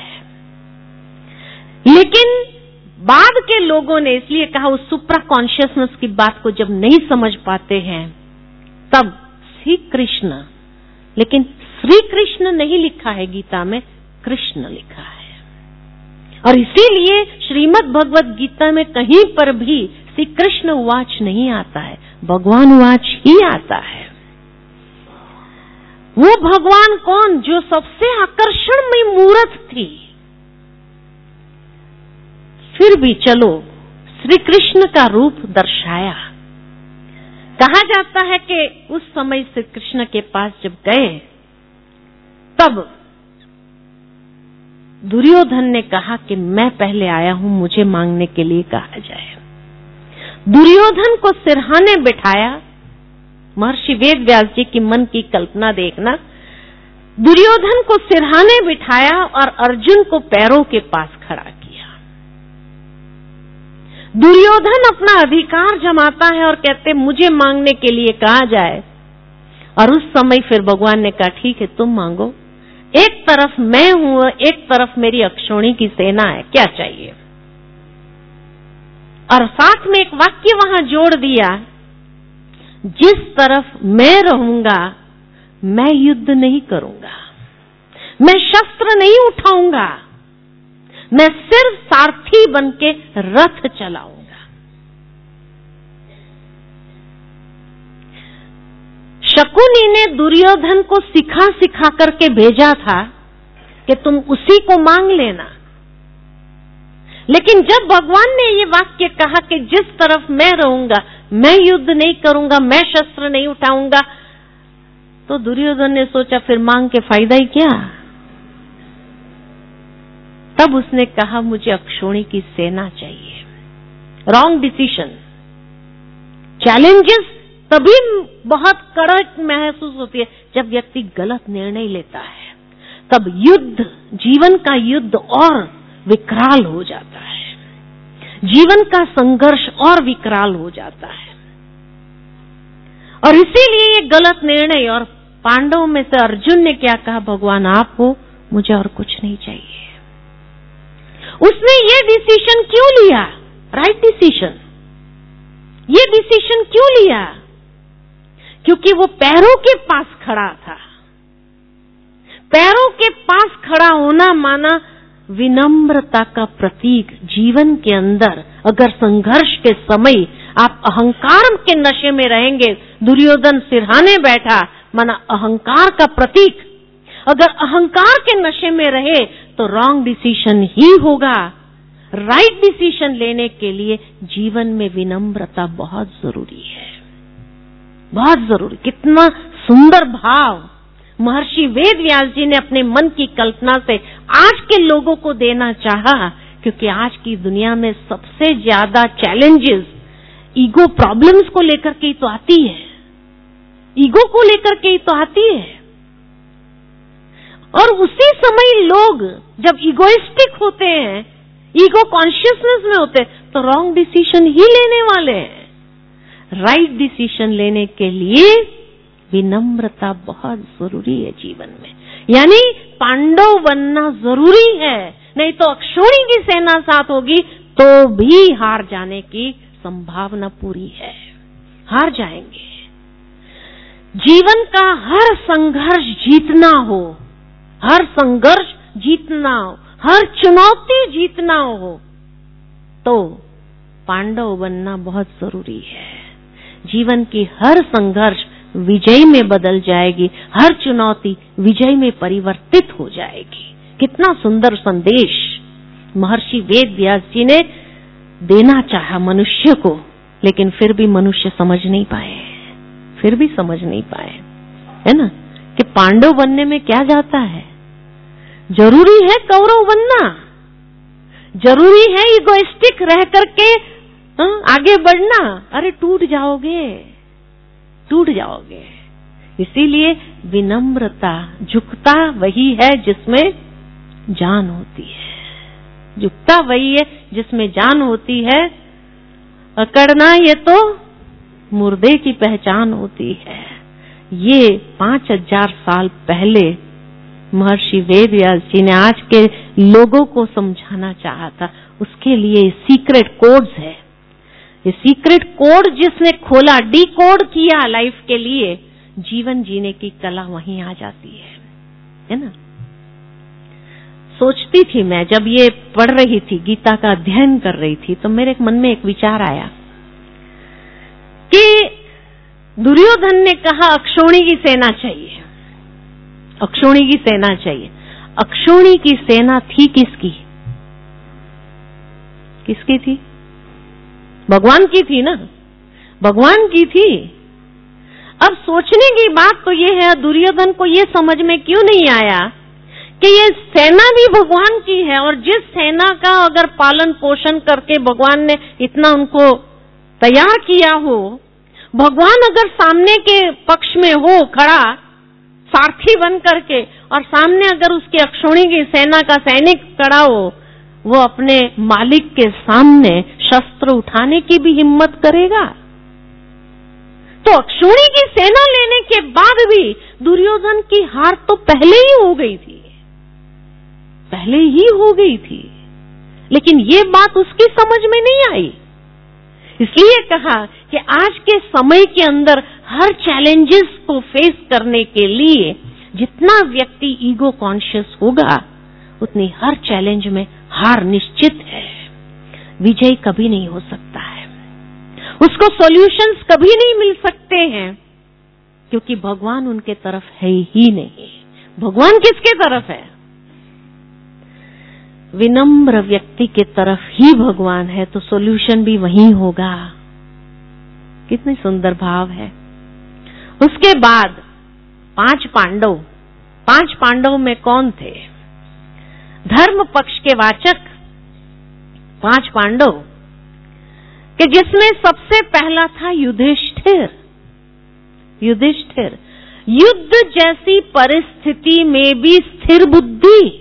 लेकिन बाद के लोगों ने इसलिए कहा, उस सुप्रा कॉन्शियसनेस की बात को जब नहीं समझ पाते हैं तब श्री कृष्ण, लेकिन श्री कृष्ण नहीं लिखा है गीता में, कृष्ण लिखा है। और इसीलिए श्रीमद् भगवत गीता में कहीं पर भी श्री कृष्ण उवाच नहीं आता है, भगवान उवाच ही आता है। वो भगवान कौन? जो सबसे आकर्षणमय मूरत थी। फिर भी चलो श्री कृष्ण का रूप दर्शाया। कहा जाता है कि उस समय श्री कृष्ण के पास जब गए तब दुर्योधन ने कहा कि मैं पहले आया हूं, मुझे मांगने के लिए कहा जाए। दुर्योधन को सिरहाने बिठाया। महर्षि वेद व्यास जी की मन की कल्पना देखना। दुर्योधन को सिरहाने बिठाया और अर्जुन को पैरों के पास खड़ा किया। दुर्योधन अपना अधिकार जमाता है और कहते मुझे मांगने के लिए कहा जाए। और उस समय फिर भगवान ने कहा ठीक है, तुम मांगो। एक तरफ मैं हूं, एक तरफ मेरी अक्षौणी की सेना है, क्या चाहिए? और साथ में एक वाक्य वहां जोड़ दिया, जिस तरफ मैं रहूंगा मैं युद्ध नहीं करूंगा, मैं शस्त्र नहीं उठाऊंगा, मैं सिर्फ सारथी बनके रथ चलाऊंगा। शकुनी ने दुर्योधन को सिखा सिखा करके भेजा था कि तुम उसी को मांग लेना। लेकिन जब भगवान ने ये वाक्य कहा कि जिस तरफ मैं रहूंगा मैं युद्ध नहीं करूंगा, मैं शस्त्र नहीं उठाऊंगा, तो दुर्योधन ने सोचा फिर मांग के फायदा ही क्या। तब उसने कहा मुझे अक्षौणी की सेना चाहिए। Wrong decision. चैलेंजेस तभी बहुत कड़क महसूस होती है जब व्यक्ति गलत निर्णय लेता है। तब युद्ध, जीवन का युद्ध और विकराल हो जाता है, जीवन का संघर्ष और विकराल हो जाता है। और इसीलिए ये गलत निर्णय। और पांडवों में से अर्जुन ने क्या कहा, भगवान आप हो, मुझे और कुछ नहीं चाहिए। उसने ये डिसीजन क्यों लिया? Right decision. ये डिसीजन क्यों लिया? क्योंकि वो पैरों के पास खड़ा था। पैरों के पास खड़ा होना माना विनम्रता का प्रतीक। जीवन के अंदर अगर संघर्ष के समय आप अहंकार के नशे में रहेंगे, दुर्योधन सिरहाने बैठा माना अहंकार का प्रतीक। अगर अहंकार के नशे में रहे तो रॉन्ग डिसीजन ही होगा। राइट डिसीजन लेने के लिए जीवन में विनम्रता बहुत जरूरी है, बहुत जरूरी। कितना सुंदर भाव महर्षि वेद व्यास जी ने अपने मन की कल्पना से आज के लोगों को देना चाहा। क्योंकि आज की दुनिया में सबसे ज्यादा चैलेंजेस ईगो प्रॉब्लम्स को लेकर के ही तो आती है, ईगो को लेकर के ही तो आती है। और उसी समय लोग जब ईगोइस्टिक होते हैं, ईगो कॉन्शियसनेस में होते हैं, तो रॉन्ग डिसीजन ही लेने वाले हैं। राइट डिसीजन लेने के लिए विनम्रता बहुत जरूरी है जीवन में। यानी पांडव बनना जरूरी है, नहीं तो अक्षौणी की सेना साथ होगी तो भी हार जाने की संभावना पूरी है, हार जाएंगे। जीवन का हर संघर्ष जीतना हो, हर संघर्ष जीतना हो, हर चुनौती जीतना हो तो पांडव बनना बहुत जरूरी है। जीवन की हर संघर्ष विजय में बदल जाएगी, हर चुनौती विजय में परिवर्तित हो जाएगी। कितना सुंदर संदेश महर्षि वेद व्यास जी ने देना चाहा मनुष्य को, लेकिन फिर भी मनुष्य समझ नहीं पाए, फिर भी समझ नहीं पाए, है ना, कि पांडव बनने में क्या जाता है। जरूरी है कौरव बनना, जरूरी है इगोइस्टिक रह करके आगे बढ़ना। अरे टूट जाओगे, टूट जाओगे। इसीलिए विनम्रता, झुकता वही है जिसमें जान होती है, झुकता वही है जिसमें जान होती है। अकड़ना ये तो मुर्दे की पहचान होती है। ये 5000 साल पहले महर्षि वेद व्यास जी ने आज के लोगों को समझाना चाहा था। उसके लिए सीक्रेट कोड्स है। ये सीक्रेट कोड जिसने खोला, डी कोड किया लाइफ के लिए, जीवन जीने की कला वहीं आ जाती है ना। सोचती थी मैं, जब ये पढ़ रही थी, गीता का अध्ययन कर रही थी, तो मेरे मन में एक विचार आया कि दुर्योधन ने कहा अक्षौणी की सेना चाहिए, अक्षौणी की सेना चाहिए। अक्षौणी की सेना थी किसकी? किसकी थी? भगवान की थी ना, भगवान की थी। अब सोचने की बात तो ये है, दुर्योधन को ये समझ में क्यों नहीं आया कि ये सेना भी भगवान की है, और जिस सेना का अगर पालन पोषण करके भगवान ने इतना उनको तैयार किया हो, भगवान अगर सामने के पक्ष में हो खड़ा सारथी बन करके, और सामने अगर उसके अक्षौणी की सेना का सैनिक खड़ा हो, वो अपने मालिक के सामने शस्त्र उठाने की भी हिम्मत करेगा? तो अक्षौणी की सेना लेने के बाद भी दुर्योधन की हार तो पहले ही हो गई थी, पहले ही हो गई थी, लेकिन ये बात उसकी समझ में नहीं आई। इसलिए कहा कि आज के समय के अंदर हर चैलेंजेस को फेस करने के लिए जितना व्यक्ति ईगो कॉन्शियस होगा, उतनी हर चैलेंज में हार निश्चित है, विजय कभी नहीं हो सकता है, उसको सॉल्यूशंस कभी नहीं मिल सकते हैं, क्योंकि भगवान उनके तरफ है ही नहीं। भगवान किसके तरफ है? विनम्र व्यक्ति के तरफ ही भगवान है, तो सॉल्यूशन भी वहीं होगा। कितनी सुंदर भाव है। उसके बाद 5 पांडव, 5 पांडव में कौन थे? धर्म पक्ष के वाचक 5 पांडव, कि जिसमें सबसे पहला था युधिष्ठिर। युधिष्ठिर युद्ध जैसी परिस्थिति में भी स्थिर बुद्धि।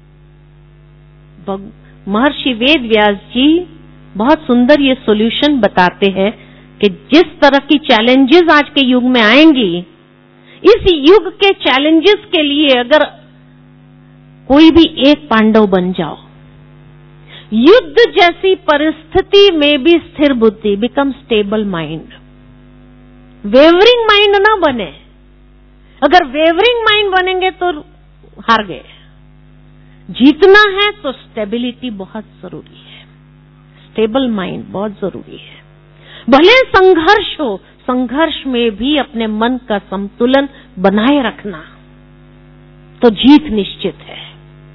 महर्षि वेद व्यास जी बहुत सुंदर ये सॉल्यूशन बताते हैं कि जिस तरह की चैलेंजेस आज के युग में आएंगी, इस युग के चैलेंजेस के लिए अगर कोई भी एक पांडव बन जाओ, युद्ध जैसी परिस्थिति में भी स्थिर बुद्धि, become stable mind, wavering mind ना बने। अगर वेवरिंग माइंड बनेंगे तो हार गए। जीतना है तो स्टेबिलिटी बहुत जरूरी है, स्टेबल माइंड बहुत जरूरी है। भले संघर्ष हो, संघर्ष में भी अपने मन का संतुलन बनाए रखना, तो जीत निश्चित है।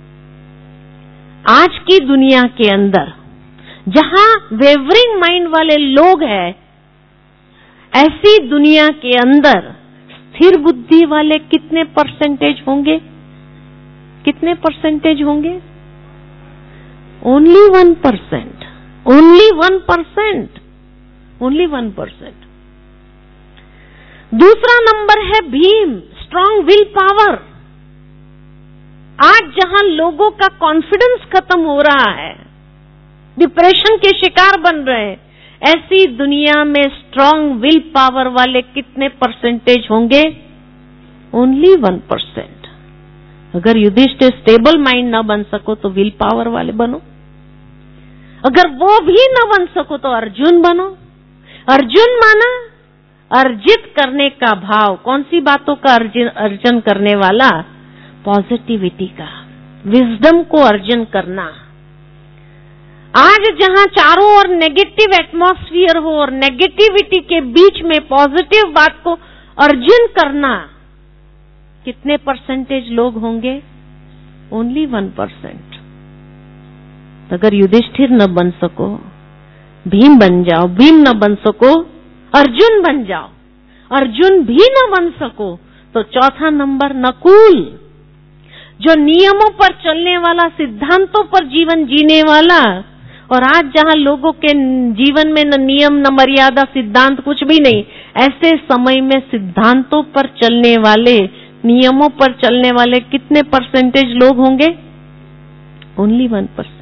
आज की दुनिया के अंदर जहां वेवरिंग माइंड वाले लोग हैं, ऐसी दुनिया के अंदर स्थिर बुद्धि वाले कितने परसेंटेज होंगे? कितने परसेंटेज होंगे? Only 1%, only 1%, only 1%। दूसरा नंबर है भीम, स्ट्रॉन्ग विल पावर। आज जहां लोगों का कॉन्फिडेंस खत्म हो रहा है, डिप्रेशन के शिकार बन रहे हैं, ऐसी दुनिया में स्ट्रॉन्ग विल पावर वाले कितने परसेंटेज होंगे? ओनली 1%। अगर युधिष्ठिर स्टेबल माइंड ना बन सको तो विल पावर वाले बनो, अगर वो भी ना बन सको तो अर्जुन बनो। अर्जुन माना अर्जित करने का भाव। कौन सी बातों का अर्जन करने वाला? पॉजिटिविटी का, विजडम को अर्जन करना। आज जहां चारों ओर नेगेटिव एटमॉस्फियर हो और नेगेटिविटी के बीच में पॉजिटिव बात को अर्जन करना, कितने परसेंटेज लोग होंगे? ओनली 1%। अगर युधिष्ठिर न बन सको, भीम बन जाओ। भीम न बन सको, अर्जुन बन जाओ। अर्जुन भी न बन सको तो चौथा नंबर नकुल, जो नियमों पर चलने वाला, सिद्धांतों पर जीवन जीने वाला। और आज जहां लोगों के जीवन में न नियम न मर्यादा, सिद्धांत कुछ भी नहीं, ऐसे समय में सिद्धांतों पर चलने वाले, नियमों पर चलने वाले कितने परसेंटेज लोग होंगे? ओनली 1%।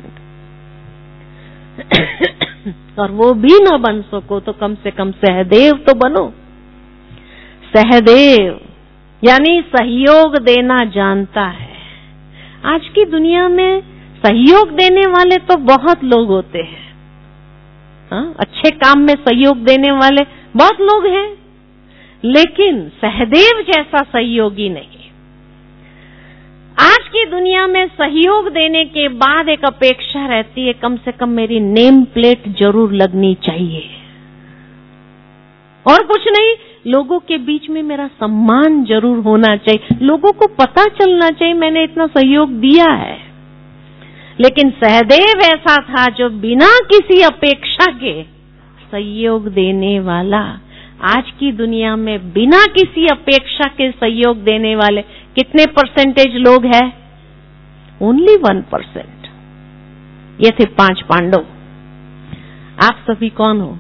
और वो भी न बन सको तो कम से कम सहदेव तो बनो। सहदेव यानी सहयोग देना जानता है। आज की दुनिया में सहयोग देने वाले तो बहुत लोग होते हैं, अच्छे काम में सहयोग देने वाले बहुत लोग हैं, लेकिन सहदेव जैसा सहयोगी नहीं। आज की दुनिया में सहयोग देने के बाद एक अपेक्षा रहती है, कम से कम मेरी नेम प्लेट जरूर लगनी चाहिए। और कुछ नहीं, लोगों के बीच में मेरा सम्मान जरूर होना चाहिए, लोगों को पता चलना चाहिए मैंने इतना सहयोग दिया है। लेकिन सहदेव ऐसा था जो बिना किसी अपेक्षा के सहयोग देने वाला। आज की दुनिया में बिना किसी अपेक्षा के सहयोग देने वाले कितने परसेंटेज लोग हैं? ओनली 1%। ये थे 5 पांडव। आप सभी कौन हो?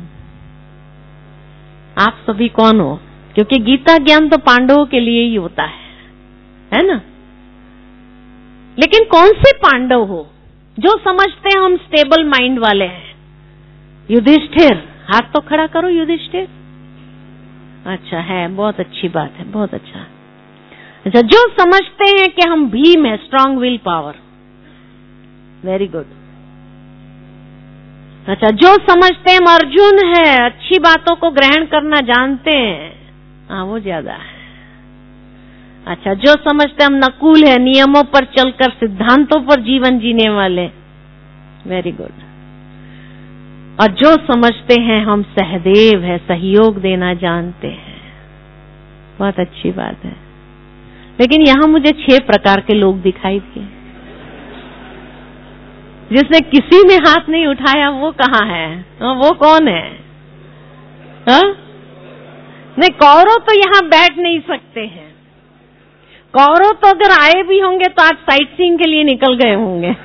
आप सभी कौन हो? क्योंकि गीता ज्ञान तो पांडवों के लिए ही होता है ना? लेकिन कौन से पांडव हो जो समझते हैं हम स्टेबल माइंड वाले हैं? युधिष्ठिर, हाथ तो खड़ा करो। युधिष्ठिर, अच्छा है, बहुत अच्छी बात है, बहुत अच्छा। अच्छा, जो समझते हैं कि हम भीम है, strong will power, very good. अच्छा, जो समझते हैं हम अर्जुन है, अच्छी बातों को ग्रहण करना जानते हैं, हाँ वो ज्यादा है। अच्छा, जो समझते हैं हम नकुल है, नियमों पर चलकर सिद्धांतों पर जीवन जीने वाले, वेरी गुड। और जो समझते हैं हम सहदेव है, सहयोग देना जानते हैं, बहुत अच्छी बात है। लेकिन यहां मुझे 6 प्रकार के लोग दिखाई दिए। जिसने किसी ने हाथ नहीं उठाया वो कहाँ है? वो कौन है? नहीं, कौरव तो यहां बैठ नहीं सकते हैं। कौरव तो अगर आए भी होंगे तो आज साइट सीइंग के लिए निकल गए होंगे।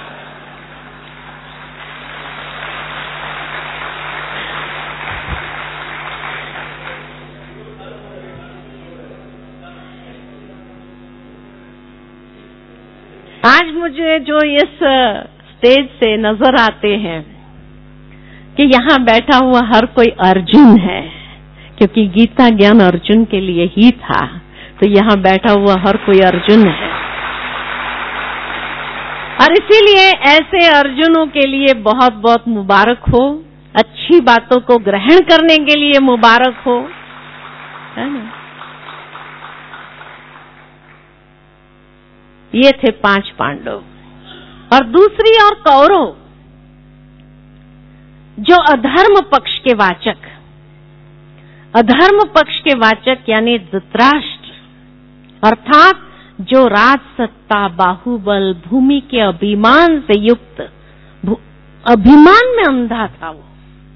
आज मुझे जो इस स्टेज से नजर आते हैं कि यहाँ बैठा हुआ हर कोई अर्जुन है, क्योंकि गीता ज्ञान अर्जुन के लिए ही था, तो यहाँ बैठा हुआ हर कोई अर्जुन है। और इसीलिए ऐसे अर्जुनों के लिए बहुत बहुत मुबारक हो, अच्छी बातों को ग्रहण करने के लिए मुबारक हो, है ना? ये थे 5 पांडव। और दूसरी ओर कौरव, जो अधर्म पक्ष के वाचक, अधर्म पक्ष के वाचक यानी धृतराष्ट्र, अर्थात जो राजसत्ता, बाहुबल, भूमि के अभिमान से युक्त, अभिमान में अंधा था वो।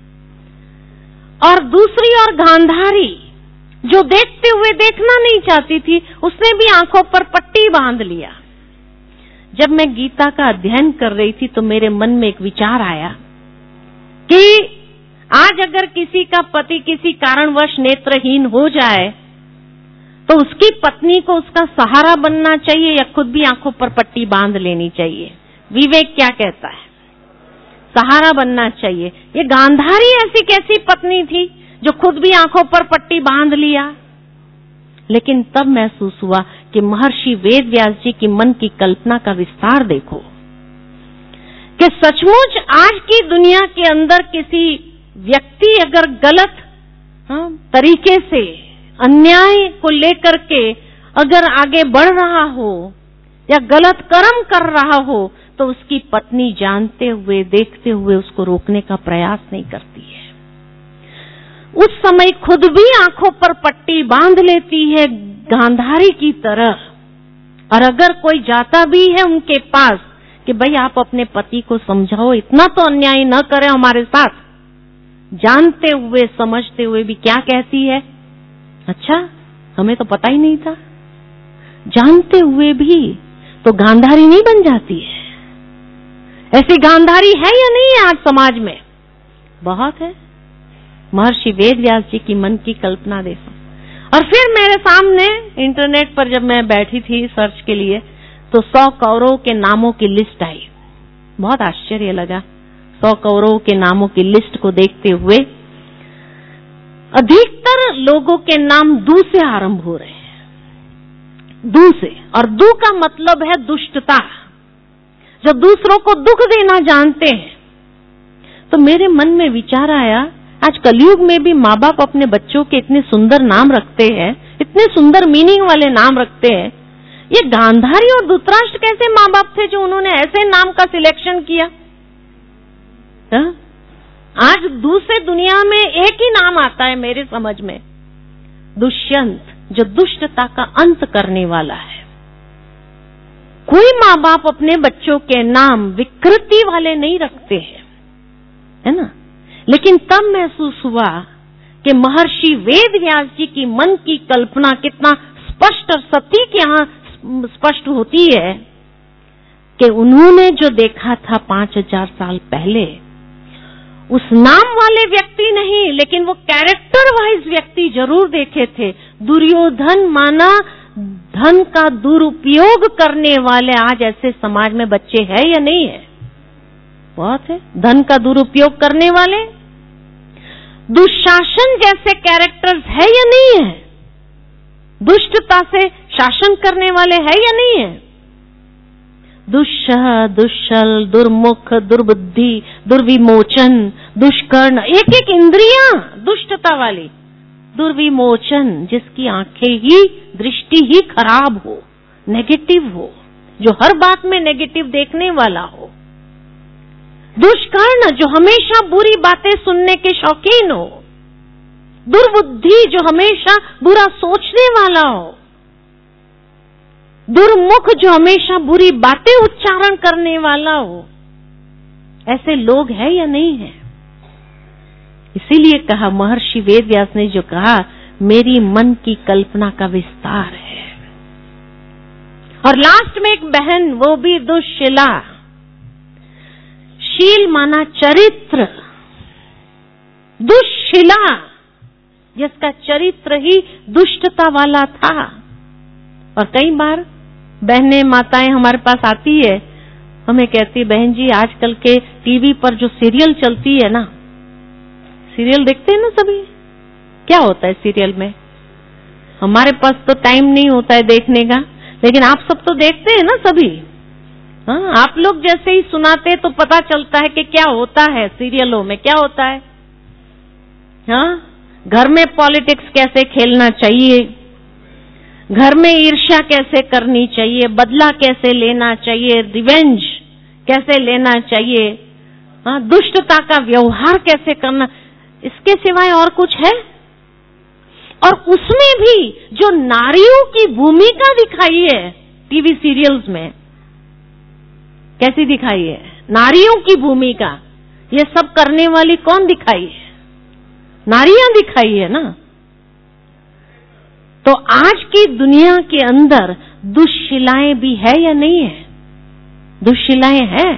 और दूसरी ओर गांधारी, जो देखते हुए देखना नहीं चाहती थी, उसने भी आंखों पर पट्टी बांध लिया। जब मैं गीता का अध्ययन कर रही थी तो मेरे मन में एक विचार आया कि आज अगर किसी का पति किसी कारणवश नेत्रहीन हो जाए तो उसकी पत्नी को उसका सहारा बनना चाहिए या खुद भी आंखों पर पट्टी बांध लेनी चाहिए? विवेक क्या कहता है? सहारा बनना चाहिए। ये गांधारी ऐसी कैसी पत्नी थी जो खुद भी आंखों पर पट्टी बांध लिया? लेकिन तब महसूस हुआ कि महर्षि वेदव्यास जी की मन की कल्पना का विस्तार देखो, कि सचमुच आज की दुनिया के अंदर किसी व्यक्ति अगर गलत तरीके से अन्याय को लेकर के अगर आगे बढ़ रहा हो या गलत कर्म कर रहा हो, तो उसकी पत्नी जानते हुए देखते हुए उसको रोकने का प्रयास नहीं करती है। उस समय खुद भी आंखों पर पट्टी बांध लेती है गांधारी की तरह, और अगर कोई जाता भी है उनके पास कि भाई आप अपने पति को समझाओ, इतना तो अन्याय न करे हमारे साथ, जानते हुए समझते हुए भी क्या कहती है, अच्छा हमें तो पता ही नहीं था। जानते हुए भी तो गांधारी नहीं बन जाती है। ऐसी गांधारी है या नहीं है आज समाज में? बहुत है। महर्षि वेदव्यास जी की मन की कल्पना देखो। और फिर मेरे सामने इंटरनेट पर जब मैं बैठी थी सर्च के लिए, तो 100 कौरवों के नामों की लिस्ट आई। बहुत आश्चर्य लगा। 100 कौरवों के नामों की लिस्ट को देखते हुए अधिकतर लोगों के नाम दू से आरंभ हो रहे हैं, दू से। और दू का मतलब है दुष्टता, जब दूसरों को दुख देना जानते हैं। तो मेरे मन में विचार आया, आज कलयुग में भी माँ बाप अपने बच्चों के इतने सुंदर नाम रखते हैं, इतने सुंदर मीनिंग वाले नाम रखते हैं। ये गांधारी और धृतराष्ट्र कैसे माँ बाप थे जो उन्होंने ऐसे नाम का सिलेक्शन किया? आज दूसरे दुनिया में एक ही नाम आता है मेरे समझ में, दुष्यंत, जो दुष्टता का अंत करने वाला है। कोई माँ बाप अपने बच्चों के नाम विकृति वाले नहीं रखते हैं, है ना? लेकिन तब महसूस हुआ कि महर्षि वेदव्यास जी की मन की कल्पना कितना स्पष्ट और सटीक यहाँ स्पष्ट होती है कि उन्होंने जो देखा था 5000 साल पहले, उस नाम वाले व्यक्ति नहीं, लेकिन वो कैरेक्टर वाइज व्यक्ति जरूर देखे थे। दुर्योधन माना धन का दुरुपयोग करने वाले आज ऐसे समाज में बच्चे हैं या नहीं है? बहुत है। धन का दुरुपयोग करने वाले। दुशासन जैसे कैरेक्टर्स है या नहीं है? दुष्टता से शासन करने वाले है या नहीं है? दुष्सह, दुष्छल, दुर्मुख, दुर्बुद्धि, दुर्विमोचन, दुष्कर्ण, एक एक इंद्रियां दुष्टता वाली। दुर्विमोचन, जिसकी आंखें ही, दृष्टि ही खराब हो, नेगेटिव हो, जो हर बात में नेगेटिव देखने वाला हो। दुष्कर्ण, जो हमेशा बुरी बातें सुनने के शौकीन हो। दुर्बुद्धि, जो हमेशा बुरा सोचने वाला हो। दुर्मुख, जो हमेशा बुरी बातें उच्चारण करने वाला हो। ऐसे लोग हैं या नहीं है? इसीलिए कहा महर्षि वेदव्यास ने जो कहा, मेरी मन की कल्पना का विस्तार है। और लास्ट में एक बहन, वो भी दुष्शिला। शील माना चरित्र, दुष्शिला जिसका चरित्र ही दुष्टता वाला था। और कई बार बहनें माताएं हमारे पास आती है, हमें कहती, बहन जी आजकल के टीवी पर जो सीरियल चलती है ना, सीरियल देखते हैं ना सभी, क्या होता है सीरियल में? हमारे पास तो टाइम नहीं होता है देखने का, लेकिन आप सब तो देखते हैं ना सभी। हाँ, आप लोग जैसे ही सुनाते तो पता चलता है कि क्या होता है सीरियलों में, क्या होता है। हाँ, घर में पॉलिटिक्स कैसे खेलना चाहिए, घर में ईर्ष्या कैसे करनी चाहिए, बदला कैसे लेना चाहिए, रिवेंज कैसे लेना चाहिए, हाँ, दुष्टता का व्यवहार कैसे करना, इसके सिवाय और कुछ है? और उसमें भी जो नारियों की भूमिका दिखाई है टीवी सीरियल्स में, कैसी दिखाई है? नारियों की भूमिका। ये सब करने वाली कौन दिखाई है? नारियां दिखाई है ना। तो आज की दुनिया के अंदर दुष्शिलाएं भी है या नहीं है? दुष्शिलाएं हैं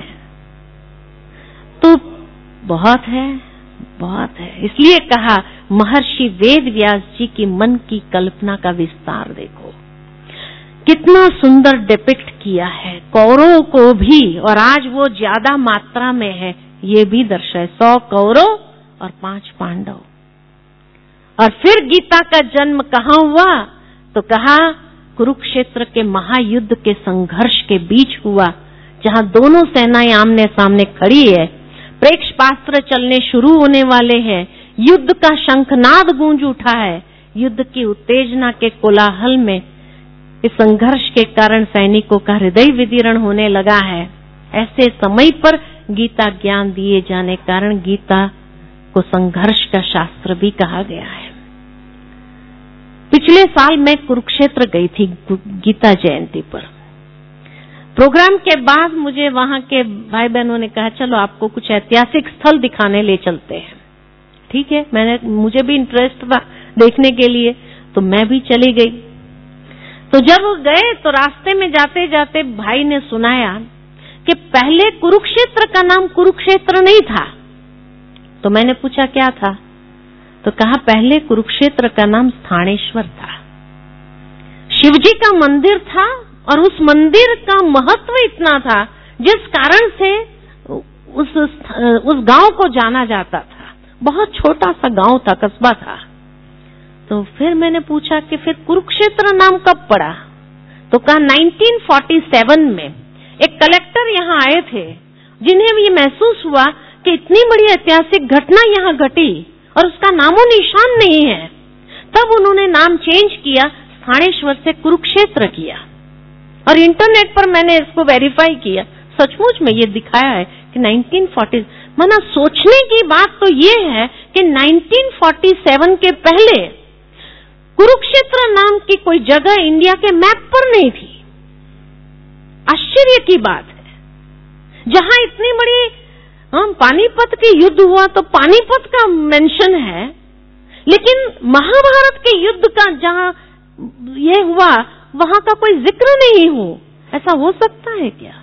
तो बहुत है, बहुत है। इसलिए कहा महर्षि वेदव्यास जी की मन की कल्पना का विस्तार देखो, कितना सुंदर डिपिक्ट किया है कौरवों को भी, और आज वो ज्यादा मात्रा में है ये भी दर्शाए। 100 कौरव और 5 पांडव। और फिर गीता का जन्म कहाँ हुआ? तो कहा कुरुक्षेत्र के महायुद्ध के संघर्ष के बीच हुआ, जहां दोनों सेनाएं आमने सामने खड़ी है, प्रेक्षपास्त्र चलने शुरू होने वाले हैं, युद्ध का शंखनाद गूंज उठा है। युद्ध की उत्तेजना के कोलाहल में इस संघर्ष के कारण सैनिकों का हृदय विदीर्ण होने लगा है। ऐसे समय पर गीता ज्ञान दिए जाने कारण गीता को संघर्ष का शास्त्र भी कहा गया है। पिछले साल मैं कुरुक्षेत्र गई थी गीता जयंती पर। प्रोग्राम के बाद मुझे वहां के भाई बहनों ने कहा चलो आपको कुछ ऐतिहासिक स्थल दिखाने ले चलते हैं। ठीक है, मुझे भी इंटरेस्ट था देखने के लिए, तो मैं भी चली गई। तो जब गए तो रास्ते में जाते जाते भाई ने सुनाया कि पहले कुरुक्षेत्र का नाम कुरुक्षेत्र नहीं था। तो मैंने पूछा क्या था, तो कहा पहले कुरुक्षेत्र का नाम स्थानेश्वर था। शिवजी का मंदिर था और उस मंदिर का महत्व इतना था जिस कारण से उस गांव को जाना जाता था। बहुत छोटा सा गांव था, कस्बा था। तो फिर मैंने पूछा कि फिर कुरुक्षेत्र नाम कब पड़ा, तो कहा 1947 में एक कलेक्टर यहाँ आए थे जिन्हें ये महसूस हुआ कि इतनी बड़ी ऐतिहासिक घटना यहाँ घटी और उसका नामो निशान नहीं है। तब उन्होंने नाम चेंज किया, स्थानेश्वर से कुरुक्षेत्र किया। और इंटरनेट पर मैंने इसको वेरीफाई किया, सचमुच में ये दिखाया है कि 1940। माना सोचने की बात तो ये है कि 1947 के पहले कुरुक्षेत्र नाम की कोई जगह इंडिया के मैप पर नहीं थी। आश्चर्य की बात है। जहां इतनी बड़ी पानीपत के युद्ध हुआ तो पानीपत का मेंशन है, लेकिन महाभारत के युद्ध का जहां ये हुआ वहां का कोई जिक्र नहीं हो। ऐसा हो सकता है क्या?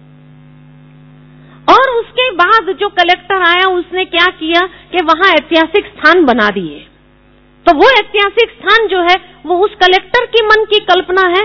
और उसके बाद जो कलेक्टर आया उसने क्या किया कि वहां ऐतिहासिक स्थान बना दिए। तो वो ऐतिहासिक स्थान जो है वो उस कलेक्टर की मन की कल्पना है,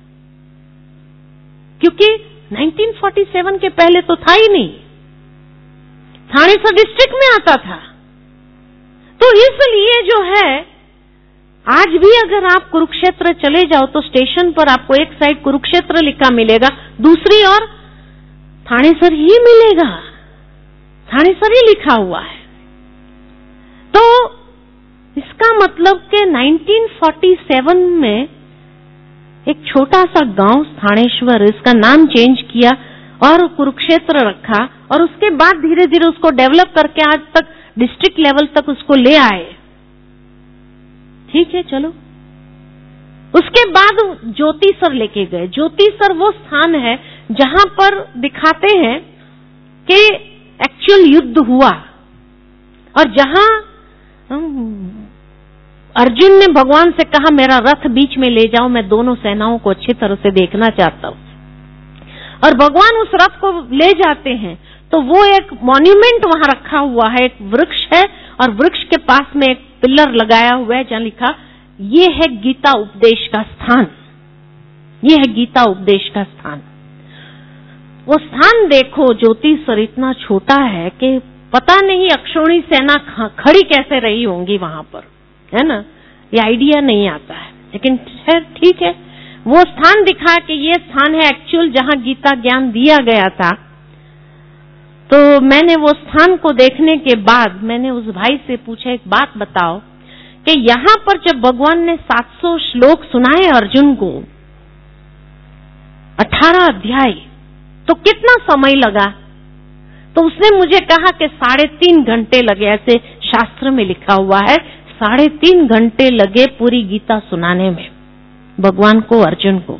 क्योंकि 1947 के पहले तो था ही नहीं, थानेसर डिस्ट्रिक्ट में आता था। तो इसलिए जो है आज भी अगर आप कुरुक्षेत्र चले जाओ तो स्टेशन पर आपको एक साइड कुरुक्षेत्र लिखा मिलेगा, दूसरी ओर थानेसर ही मिलेगा, थानेसर ही लिखा हुआ है। तो इसका मतलब कि 1947 में एक छोटा सा गांव स्थानेश्वर, इसका नाम चेंज किया और कुरुक्षेत्र रखा, और उसके बाद धीरे धीरे उसको डेवलप करके आज तक डिस्ट्रिक्ट लेवल तक उसको ले आए। ठीक है, चलो। उसके बाद ज्योतिसर लेके गए। ज्योतिसर वो स्थान है जहां पर दिखाते हैं कि एक्चुअल युद्ध हुआ और जहां अर्जुन ने भगवान से कहा मेरा रथ बीच में ले जाओ, मैं दोनों सेनाओं को अच्छी तरह से देखना चाहता हूं। और भगवान उस रथ को ले जाते हैं तो वो एक मॉन्यूमेंट वहां रखा हुआ है, एक वृक्ष है और वृक्ष के पास में एक पिलर लगाया हुआ है जहां लिखा ये है गीता उपदेश का स्थान, ये है गीता उपदेश का स्थान। वो स्थान देखो, ज्योतिसर इतना छोटा है कि पता नहीं अक्षौणी सेना खड़ी कैसे रही होंगी वहां पर, है ना, ये आइडिया नहीं आता है। लेकिन ठीक है, वो स्थान दिखा कि ये स्थान है एक्चुअल जहां गीता ज्ञान दिया गया था। तो मैंने वो स्थान को देखने के बाद मैंने उस भाई से पूछा एक बात बताओ कि यहाँ पर जब भगवान ने 700 श्लोक सुनाए अर्जुन को, 18 अध्याय, तो कितना समय लगा? तो उसने मुझे कहा कि 3.5 घंटे लगे, ऐसे शास्त्र में लिखा हुआ है 3.5 घंटे लगे पूरी गीता सुनाने में भगवान को, अर्जुन को।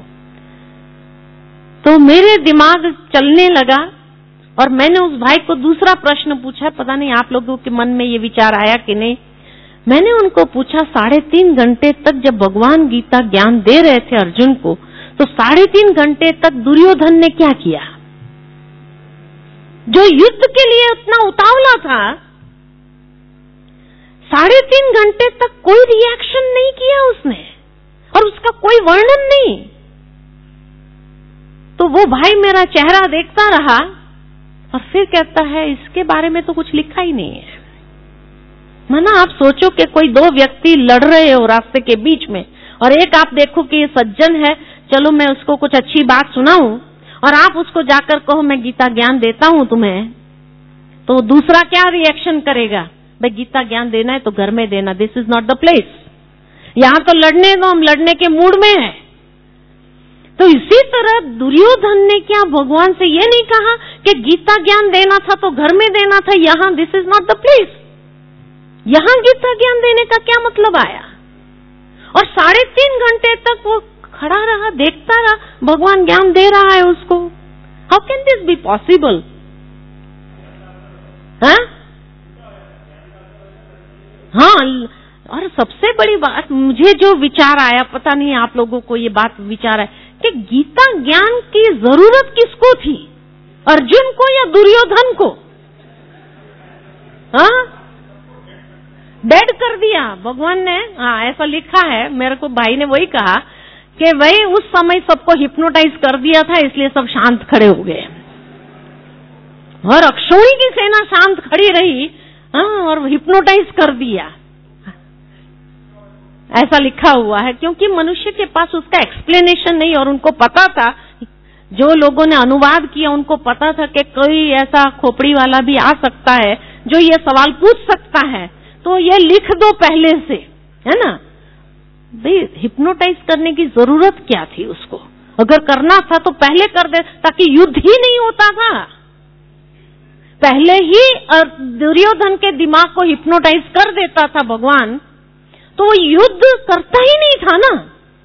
तो मेरे दिमाग चलने लगा और मैंने उस भाई को दूसरा प्रश्न पूछा, पता नहीं आप लोगों के मन में ये विचार आया कि नहीं। मैंने उनको पूछा 3.5 घंटे तक जब भगवान गीता ज्ञान दे रहे थे अर्जुन को, तो 3.5 घंटे तक दुर्योधन ने क्या किया? जो युद्ध के लिए उतना उतावला था, 3.5 घंटे तक कोई रिएक्शन नहीं किया उसने और उसका कोई वर्णन नहीं। तो वो भाई मेरा चेहरा देखता रहा और फिर कहता है इसके बारे में तो कुछ लिखा ही नहीं है। माना आप सोचो कि कोई दो व्यक्ति लड़ रहे हो रास्ते के बीच में और एक आप देखो कि ये सज्जन है, चलो मैं उसको कुछ अच्छी बात सुनाऊं, और आप उसको जाकर कहो मैं गीता ज्ञान देता हूं तुम्हें, तो दूसरा क्या रिएक्शन करेगा? भाई गीता ज्ञान देना है तो घर में देना, this is not the place, यहां तो लड़ने दो, हम लड़ने के मूड में हैं। तो इसी तरह दुर्योधन ने क्या भगवान से ये नहीं कहा कि गीता ज्ञान देना था तो घर में देना था, यहां this is not the place, यहां गीता ज्ञान देने का क्या मतलब आया? और 3.5 घंटे तक वो खड़ा रहा, देखता रहा, भगवान ज्ञान दे रहा है उसको। How can this be possible? हाँ, और सबसे बड़ी बात मुझे जो विचार आया, पता नहीं आप लोगों को ये बात विचार है कि गीता ज्ञान की जरूरत किसको थी, अर्जुन को या दुर्योधन को? हाँ, डेड कर दिया भगवान ने। हाँ, ऐसा लिखा है, मेरे को भाई ने वही कहा कि भाई उस समय सबको हिप्नोटाइज कर दिया था, इसलिए सब शांत खड़े हो गए, और अक्षोणी की सेना शांत खड़ी रही, हाँ, और हिप्नोटाइज कर दिया, ऐसा लिखा हुआ है। क्योंकि मनुष्य के पास उसका एक्सप्लेनेशन नहीं, और उनको पता था, जो लोगों ने अनुवाद किया उनको पता था कि कोई ऐसा खोपड़ी वाला भी आ सकता है जो ये सवाल पूछ सकता है, तो ये लिख दो पहले से, है ना। भाई हिप्नोटाइज करने की जरूरत क्या थी उसको? अगर करना था तो पहले कर दे, ताकि युद्ध ही नहीं होता था। पहले ही दुर्योधन के दिमाग को हिप्नोटाइज कर देता था भगवान, तो युद्ध करता ही नहीं था ना।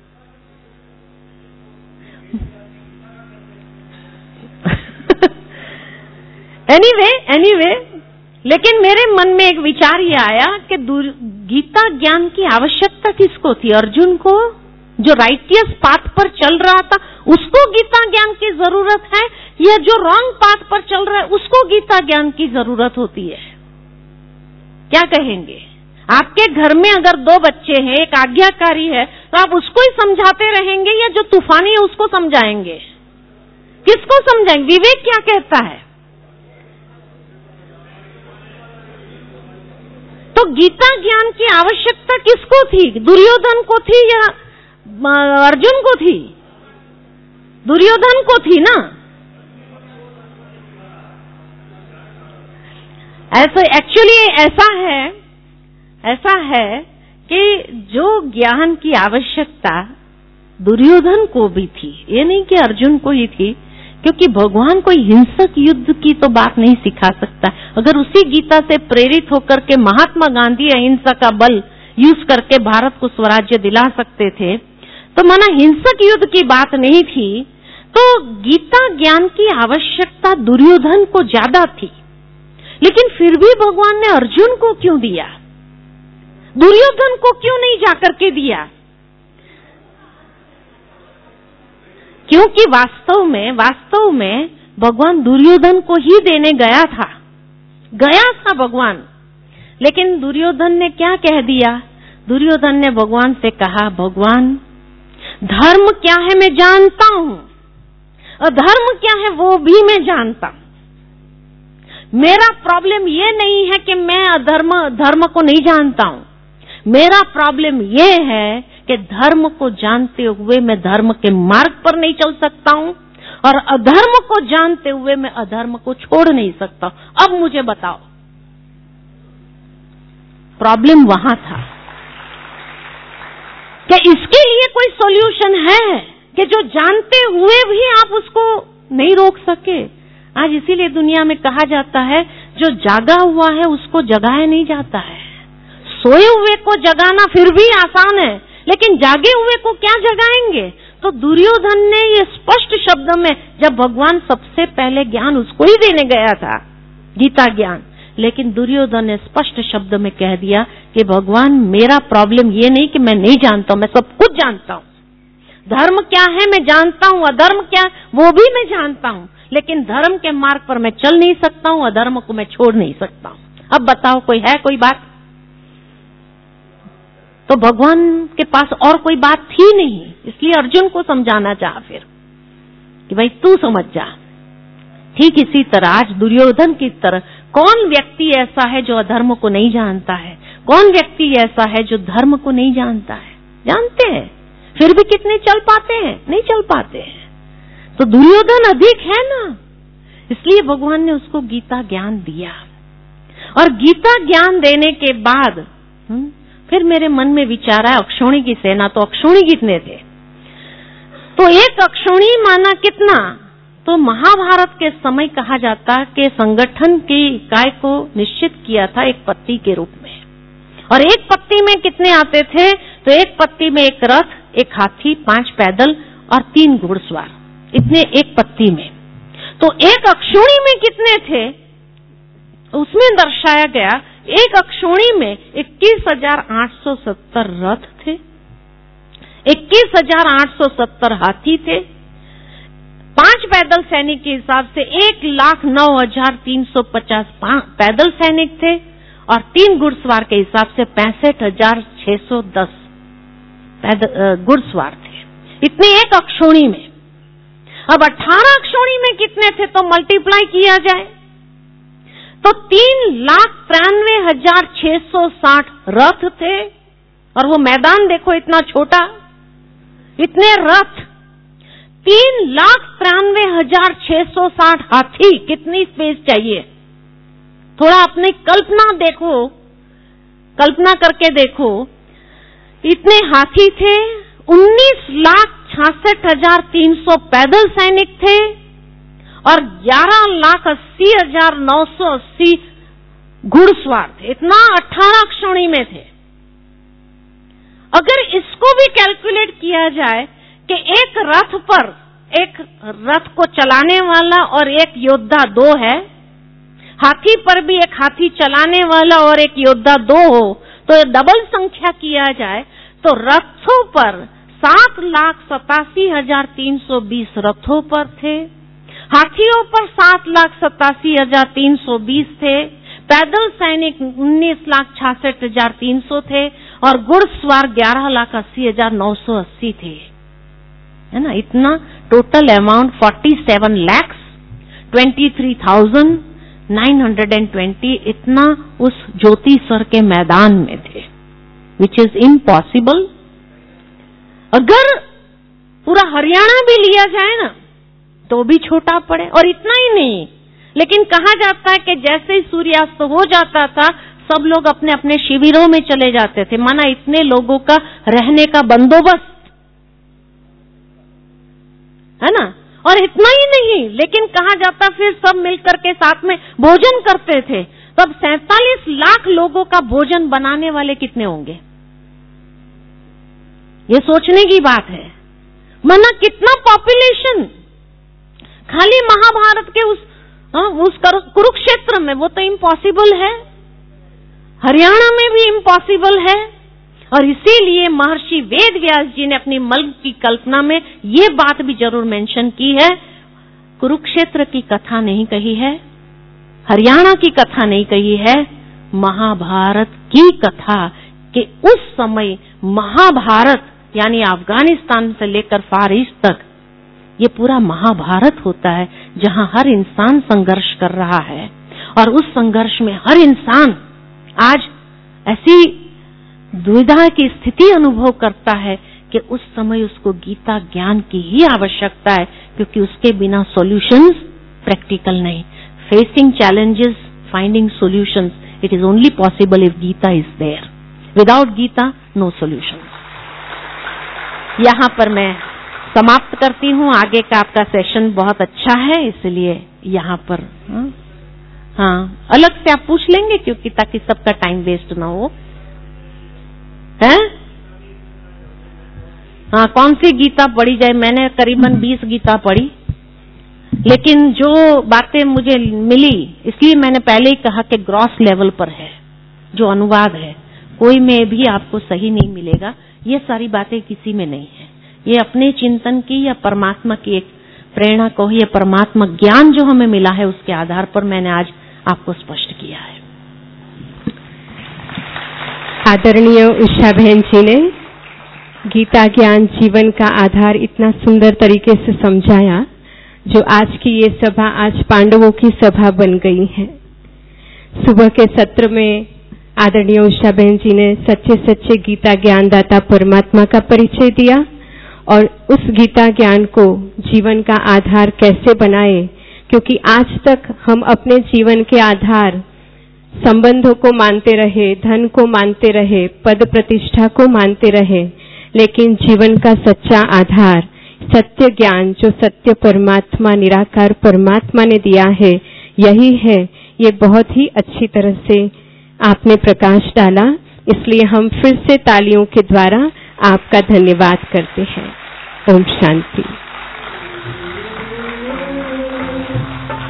एनीवे, लेकिन मेरे मन में एक विचार ये आया कि गीता ज्ञान की आवश्यकता किसको थी? अर्जुन को, जो राइटियस पाथ पर चल रहा था उसको गीता ज्ञान की जरूरत है, या जो रॉन्ग पाथ पर चल रहा है उसको गीता ज्ञान की जरूरत होती है? क्या कहेंगे? आपके घर में अगर 2 बच्चे हैं, एक आज्ञाकारी है, तो आप उसको ही समझाते रहेंगे या जो तूफानी है उसको समझाएंगे? किसको समझाएंगे? विवेक क्या कहता है? तो गीता ज्ञान की आवश्यकता किसको थी? दुर्योधन को थी या अर्जुन को थी? दुर्योधन को थी ना। एक्चुअली ऐसा है कि जो ज्ञान की आवश्यकता दुर्योधन को भी थी, ये नहीं कि अर्जुन को ही थी, क्योंकि भगवान कोई हिंसक युद्ध की तो बात नहीं सिखा सकता। अगर उसी गीता से प्रेरित होकर के महात्मा गांधी अहिंसा का बल यूज करके भारत को स्वराज्य दिला सकते थे, तो माना हिंसक युद्ध की बात नहीं थी, तो गीता ज्ञान की आवश्यकता दुर्योधन को ज्यादा थी। लेकिन फिर भी भगवान ने अर्जुन को क्यों दिया? दुर्योधन को क्यों नहीं जाकर के दिया? क्योंकि वास्तव में भगवान दुर्योधन को ही देने गया था भगवान। लेकिन दुर्योधन ने क्या कह दिया? दुर्योधन ने भगवान से कहा, भगवान धर्म क्या है मैं जानता हूं, अधर्म क्या है वो भी मैं जानता हूं। मेरा प्रॉब्लम ये नहीं है कि मैं धर्म को नहीं जानता हूं, मेरा प्रॉब्लम ये है कि धर्म को जानते हुए मैं धर्म के मार्ग पर नहीं चल सकता हूं, और अधर्म को जानते हुए मैं अधर्म को छोड़ नहीं सकता। अब मुझे बताओ, प्रॉब्लम वहां था कि इसके लिए कोई सॉल्यूशन है कि जो जानते हुए भी आप उसको नहीं रोक सके? आज इसीलिए दुनिया में कहा जाता है, जो जागा हुआ है उसको जगाया नहीं जाता है। सोए हुए को जगाना फिर भी आसान है, लेकिन जागे हुए को क्या जगाएंगे? तो दुर्योधन ने ये स्पष्ट शब्द में, जब भगवान सबसे पहले ज्ञान उसको ही देने गया था, गीता ज्ञान, लेकिन दुर्योधन ने स्पष्ट शब्द में कह दिया कि भगवान मेरा प्रॉब्लम ये नहीं कि मैं नहीं जानता हूं, मैं सब कुछ जानता हूं। धर्म क्या है मैं जानता हूं, अधर्म क्या वो भी मैं जानता हूं, लेकिन धर्म के मार्ग पर मैं चल नहीं सकता हूं, अधर्म को मैं छोड़ नहीं सकता हूं। अब बताओ कोई बात? तो भगवान के पास और कोई बात थी नहीं, इसलिए अर्जुन को समझाना चाहा फिर कि भाई तू समझ जा। ठीक इसी तरह आज दुर्योधन की तरह कौन व्यक्ति ऐसा है जो अधर्म को नहीं जानता है? कौन व्यक्ति ऐसा है जो धर्म को नहीं जानता है? जानते हैं, फिर भी कितने चल पाते हैं? नहीं चल पाते हैं। तो दुर्योधन अधिक है ना, इसलिए भगवान ने उसको गीता ज्ञान दिया। और गीता ज्ञान देने के बाद फिर मेरे मन में विचार आया, अक्षौणी की सेना, तो अक्षौणी कितने थे? तो एक अक्षौणी माना कितना? तो महाभारत के समय कहा जाता कि संगठन की इकाई को निश्चित किया था एक पत्ती के रूप में, और एक पत्ती में कितने आते थे? तो एक पत्ती में एक रथ, एक हाथी, 5 पैदल और 3 घुड़सवार, इतने एक पत्ती में। तो एक अक्षौणी में कितने थे? उसमें दर्शाया गया एक अक्षौणी में 21,870 रथ थे, 21,870 हाथी थे, 5 पैदल सैनिक के हिसाब से 1,09,350 पैदल सैनिक थे, और 3 घुड़सवार के हिसाब से 65,610 घुड़सवार थे, इतने एक अक्षौणी में। अब 18 अक्षौणी में कितने थे? तो मल्टीप्लाई किया जाए तो 3,93,660 रथ थे, और वो मैदान देखो इतना छोटा, इतने रथ, 3,93,660 हाथी, कितनी स्पेस चाहिए? थोड़ा अपनी कल्पना करके देखो, इतने हाथी थे, 19,66,300 पैदल सैनिक थे, और 11,80,980 घुड़सवार थे, इतना 18 अक्षौणी में थे। अगर इसको भी कैलकुलेट किया जाए कि एक रथ पर, एक रथ को चलाने वाला और एक योद्धा 2 है, हाथी पर भी एक हाथी चलाने वाला और एक योद्धा 2 हो, तो डबल संख्या किया जाए तो रथों पर 7,87,320 रथों पर थे, हाथियों पर 7,87,320 थे, पैदल सैनिक 19,66,300 थे, और घुड़सवार 11,80,980 थे, है ना। इतना टोटल अमाउंट 47,23,920 इतना उस ज्योतिसर के मैदान में थे, विच इज इम्पॉसिबल। अगर पूरा हरियाणा भी लिया जाए ना तो भी छोटा पड़े। और इतना ही नहीं, लेकिन कहा जाता है कि जैसे ही सूर्यास्त हो जाता था सब लोग अपने अपने शिविरों में चले जाते थे, माना इतने लोगों का रहने का बंदोबस्त, है ना। और इतना ही नहीं, लेकिन कहा जाता फिर सब मिलकर के साथ में भोजन करते थे। तब 47 लाख लोगों का भोजन बनाने वाले कितने होंगे? ये सोचने की बात है, माना कितना पॉपुलेशन खाली महाभारत के उस कुरुक्षेत्र में, वो तो इम्पॉसिबल है, हरियाणा में भी इम्पॉसिबल है। और इसीलिए महर्षि वेदव्यास जी ने अपनी मल्ल की कल्पना में ये बात भी जरूर मेंशन की है, कुरुक्षेत्र की कथा नहीं कही है, हरियाणा की कथा नहीं कही है, महाभारत की कथा, कि उस समय महाभारत यानी अफगानिस्तान से लेकर फार ईस्ट तक ये पूरा महाभारत होता है, जहां हर इंसान संघर्ष कर रहा है, और उस संघर्ष में हर इंसान आज ऐसी दुविधा की स्थिति अनुभव करता है कि उस समय उसको गीता ज्ञान की ही आवश्यकता है, क्योंकि उसके बिना सॉल्यूशंस प्रैक्टिकल नहीं। Facing challenges, finding solutions, it is only possible if Gita is there. Without Gita no solutions. यहाँ पर मैं समाप्त करती हूँ। आगे का आपका सेशन बहुत अच्छा है, इसलिए यहाँ पर हाँ अलग से आप पूछ लेंगे, क्योंकि ताकि सबका टाइम वेस्ट ना हो, है। हाँ, कौन सी गीता पढ़ी जाए? मैंने करीबन 20 गीता पढ़ी, लेकिन जो बातें मुझे मिली, इसलिए मैंने पहले ही कहा कि ग्रॉस लेवल पर है जो अनुवाद है, कोई में भी आपको सही नहीं मिलेगा। ये सारी बातें किसी में नहीं है, ये अपने चिंतन की या परमात्मा की एक प्रेरणा को, ये परमात्मा ज्ञान जो हमें मिला है उसके आधार पर मैंने आज आपको स्पष्ट किया है। आदरणीय उषा बहन जी ने गीता ज्ञान जीवन का आधार इतना सुंदर तरीके से समझाया, जो आज की ये सभा आज पांडवों की सभा बन गई है। सुबह के सत्र में आदरणीय उषा बहन जी ने सच्चे सच्चे गीता ज्ञानदाता परमात्मा का परिचय दिया, और उस गीता ज्ञान को जीवन का आधार कैसे बनाए, क्योंकि आज तक हम अपने जीवन के आधार संबंधों को मानते रहे, धन को मानते रहे, पद प्रतिष्ठा को मानते रहे, लेकिन जीवन का सच्चा आधार सत्य ज्ञान जो सत्य परमात्मा निराकार परमात्मा ने दिया है यही है। ये बहुत ही अच्छी तरह से आपने प्रकाश डाला, इसलिए हम फिर से तालियों के द्वारा आपका धन्यवाद करते हैं। ओम शांति।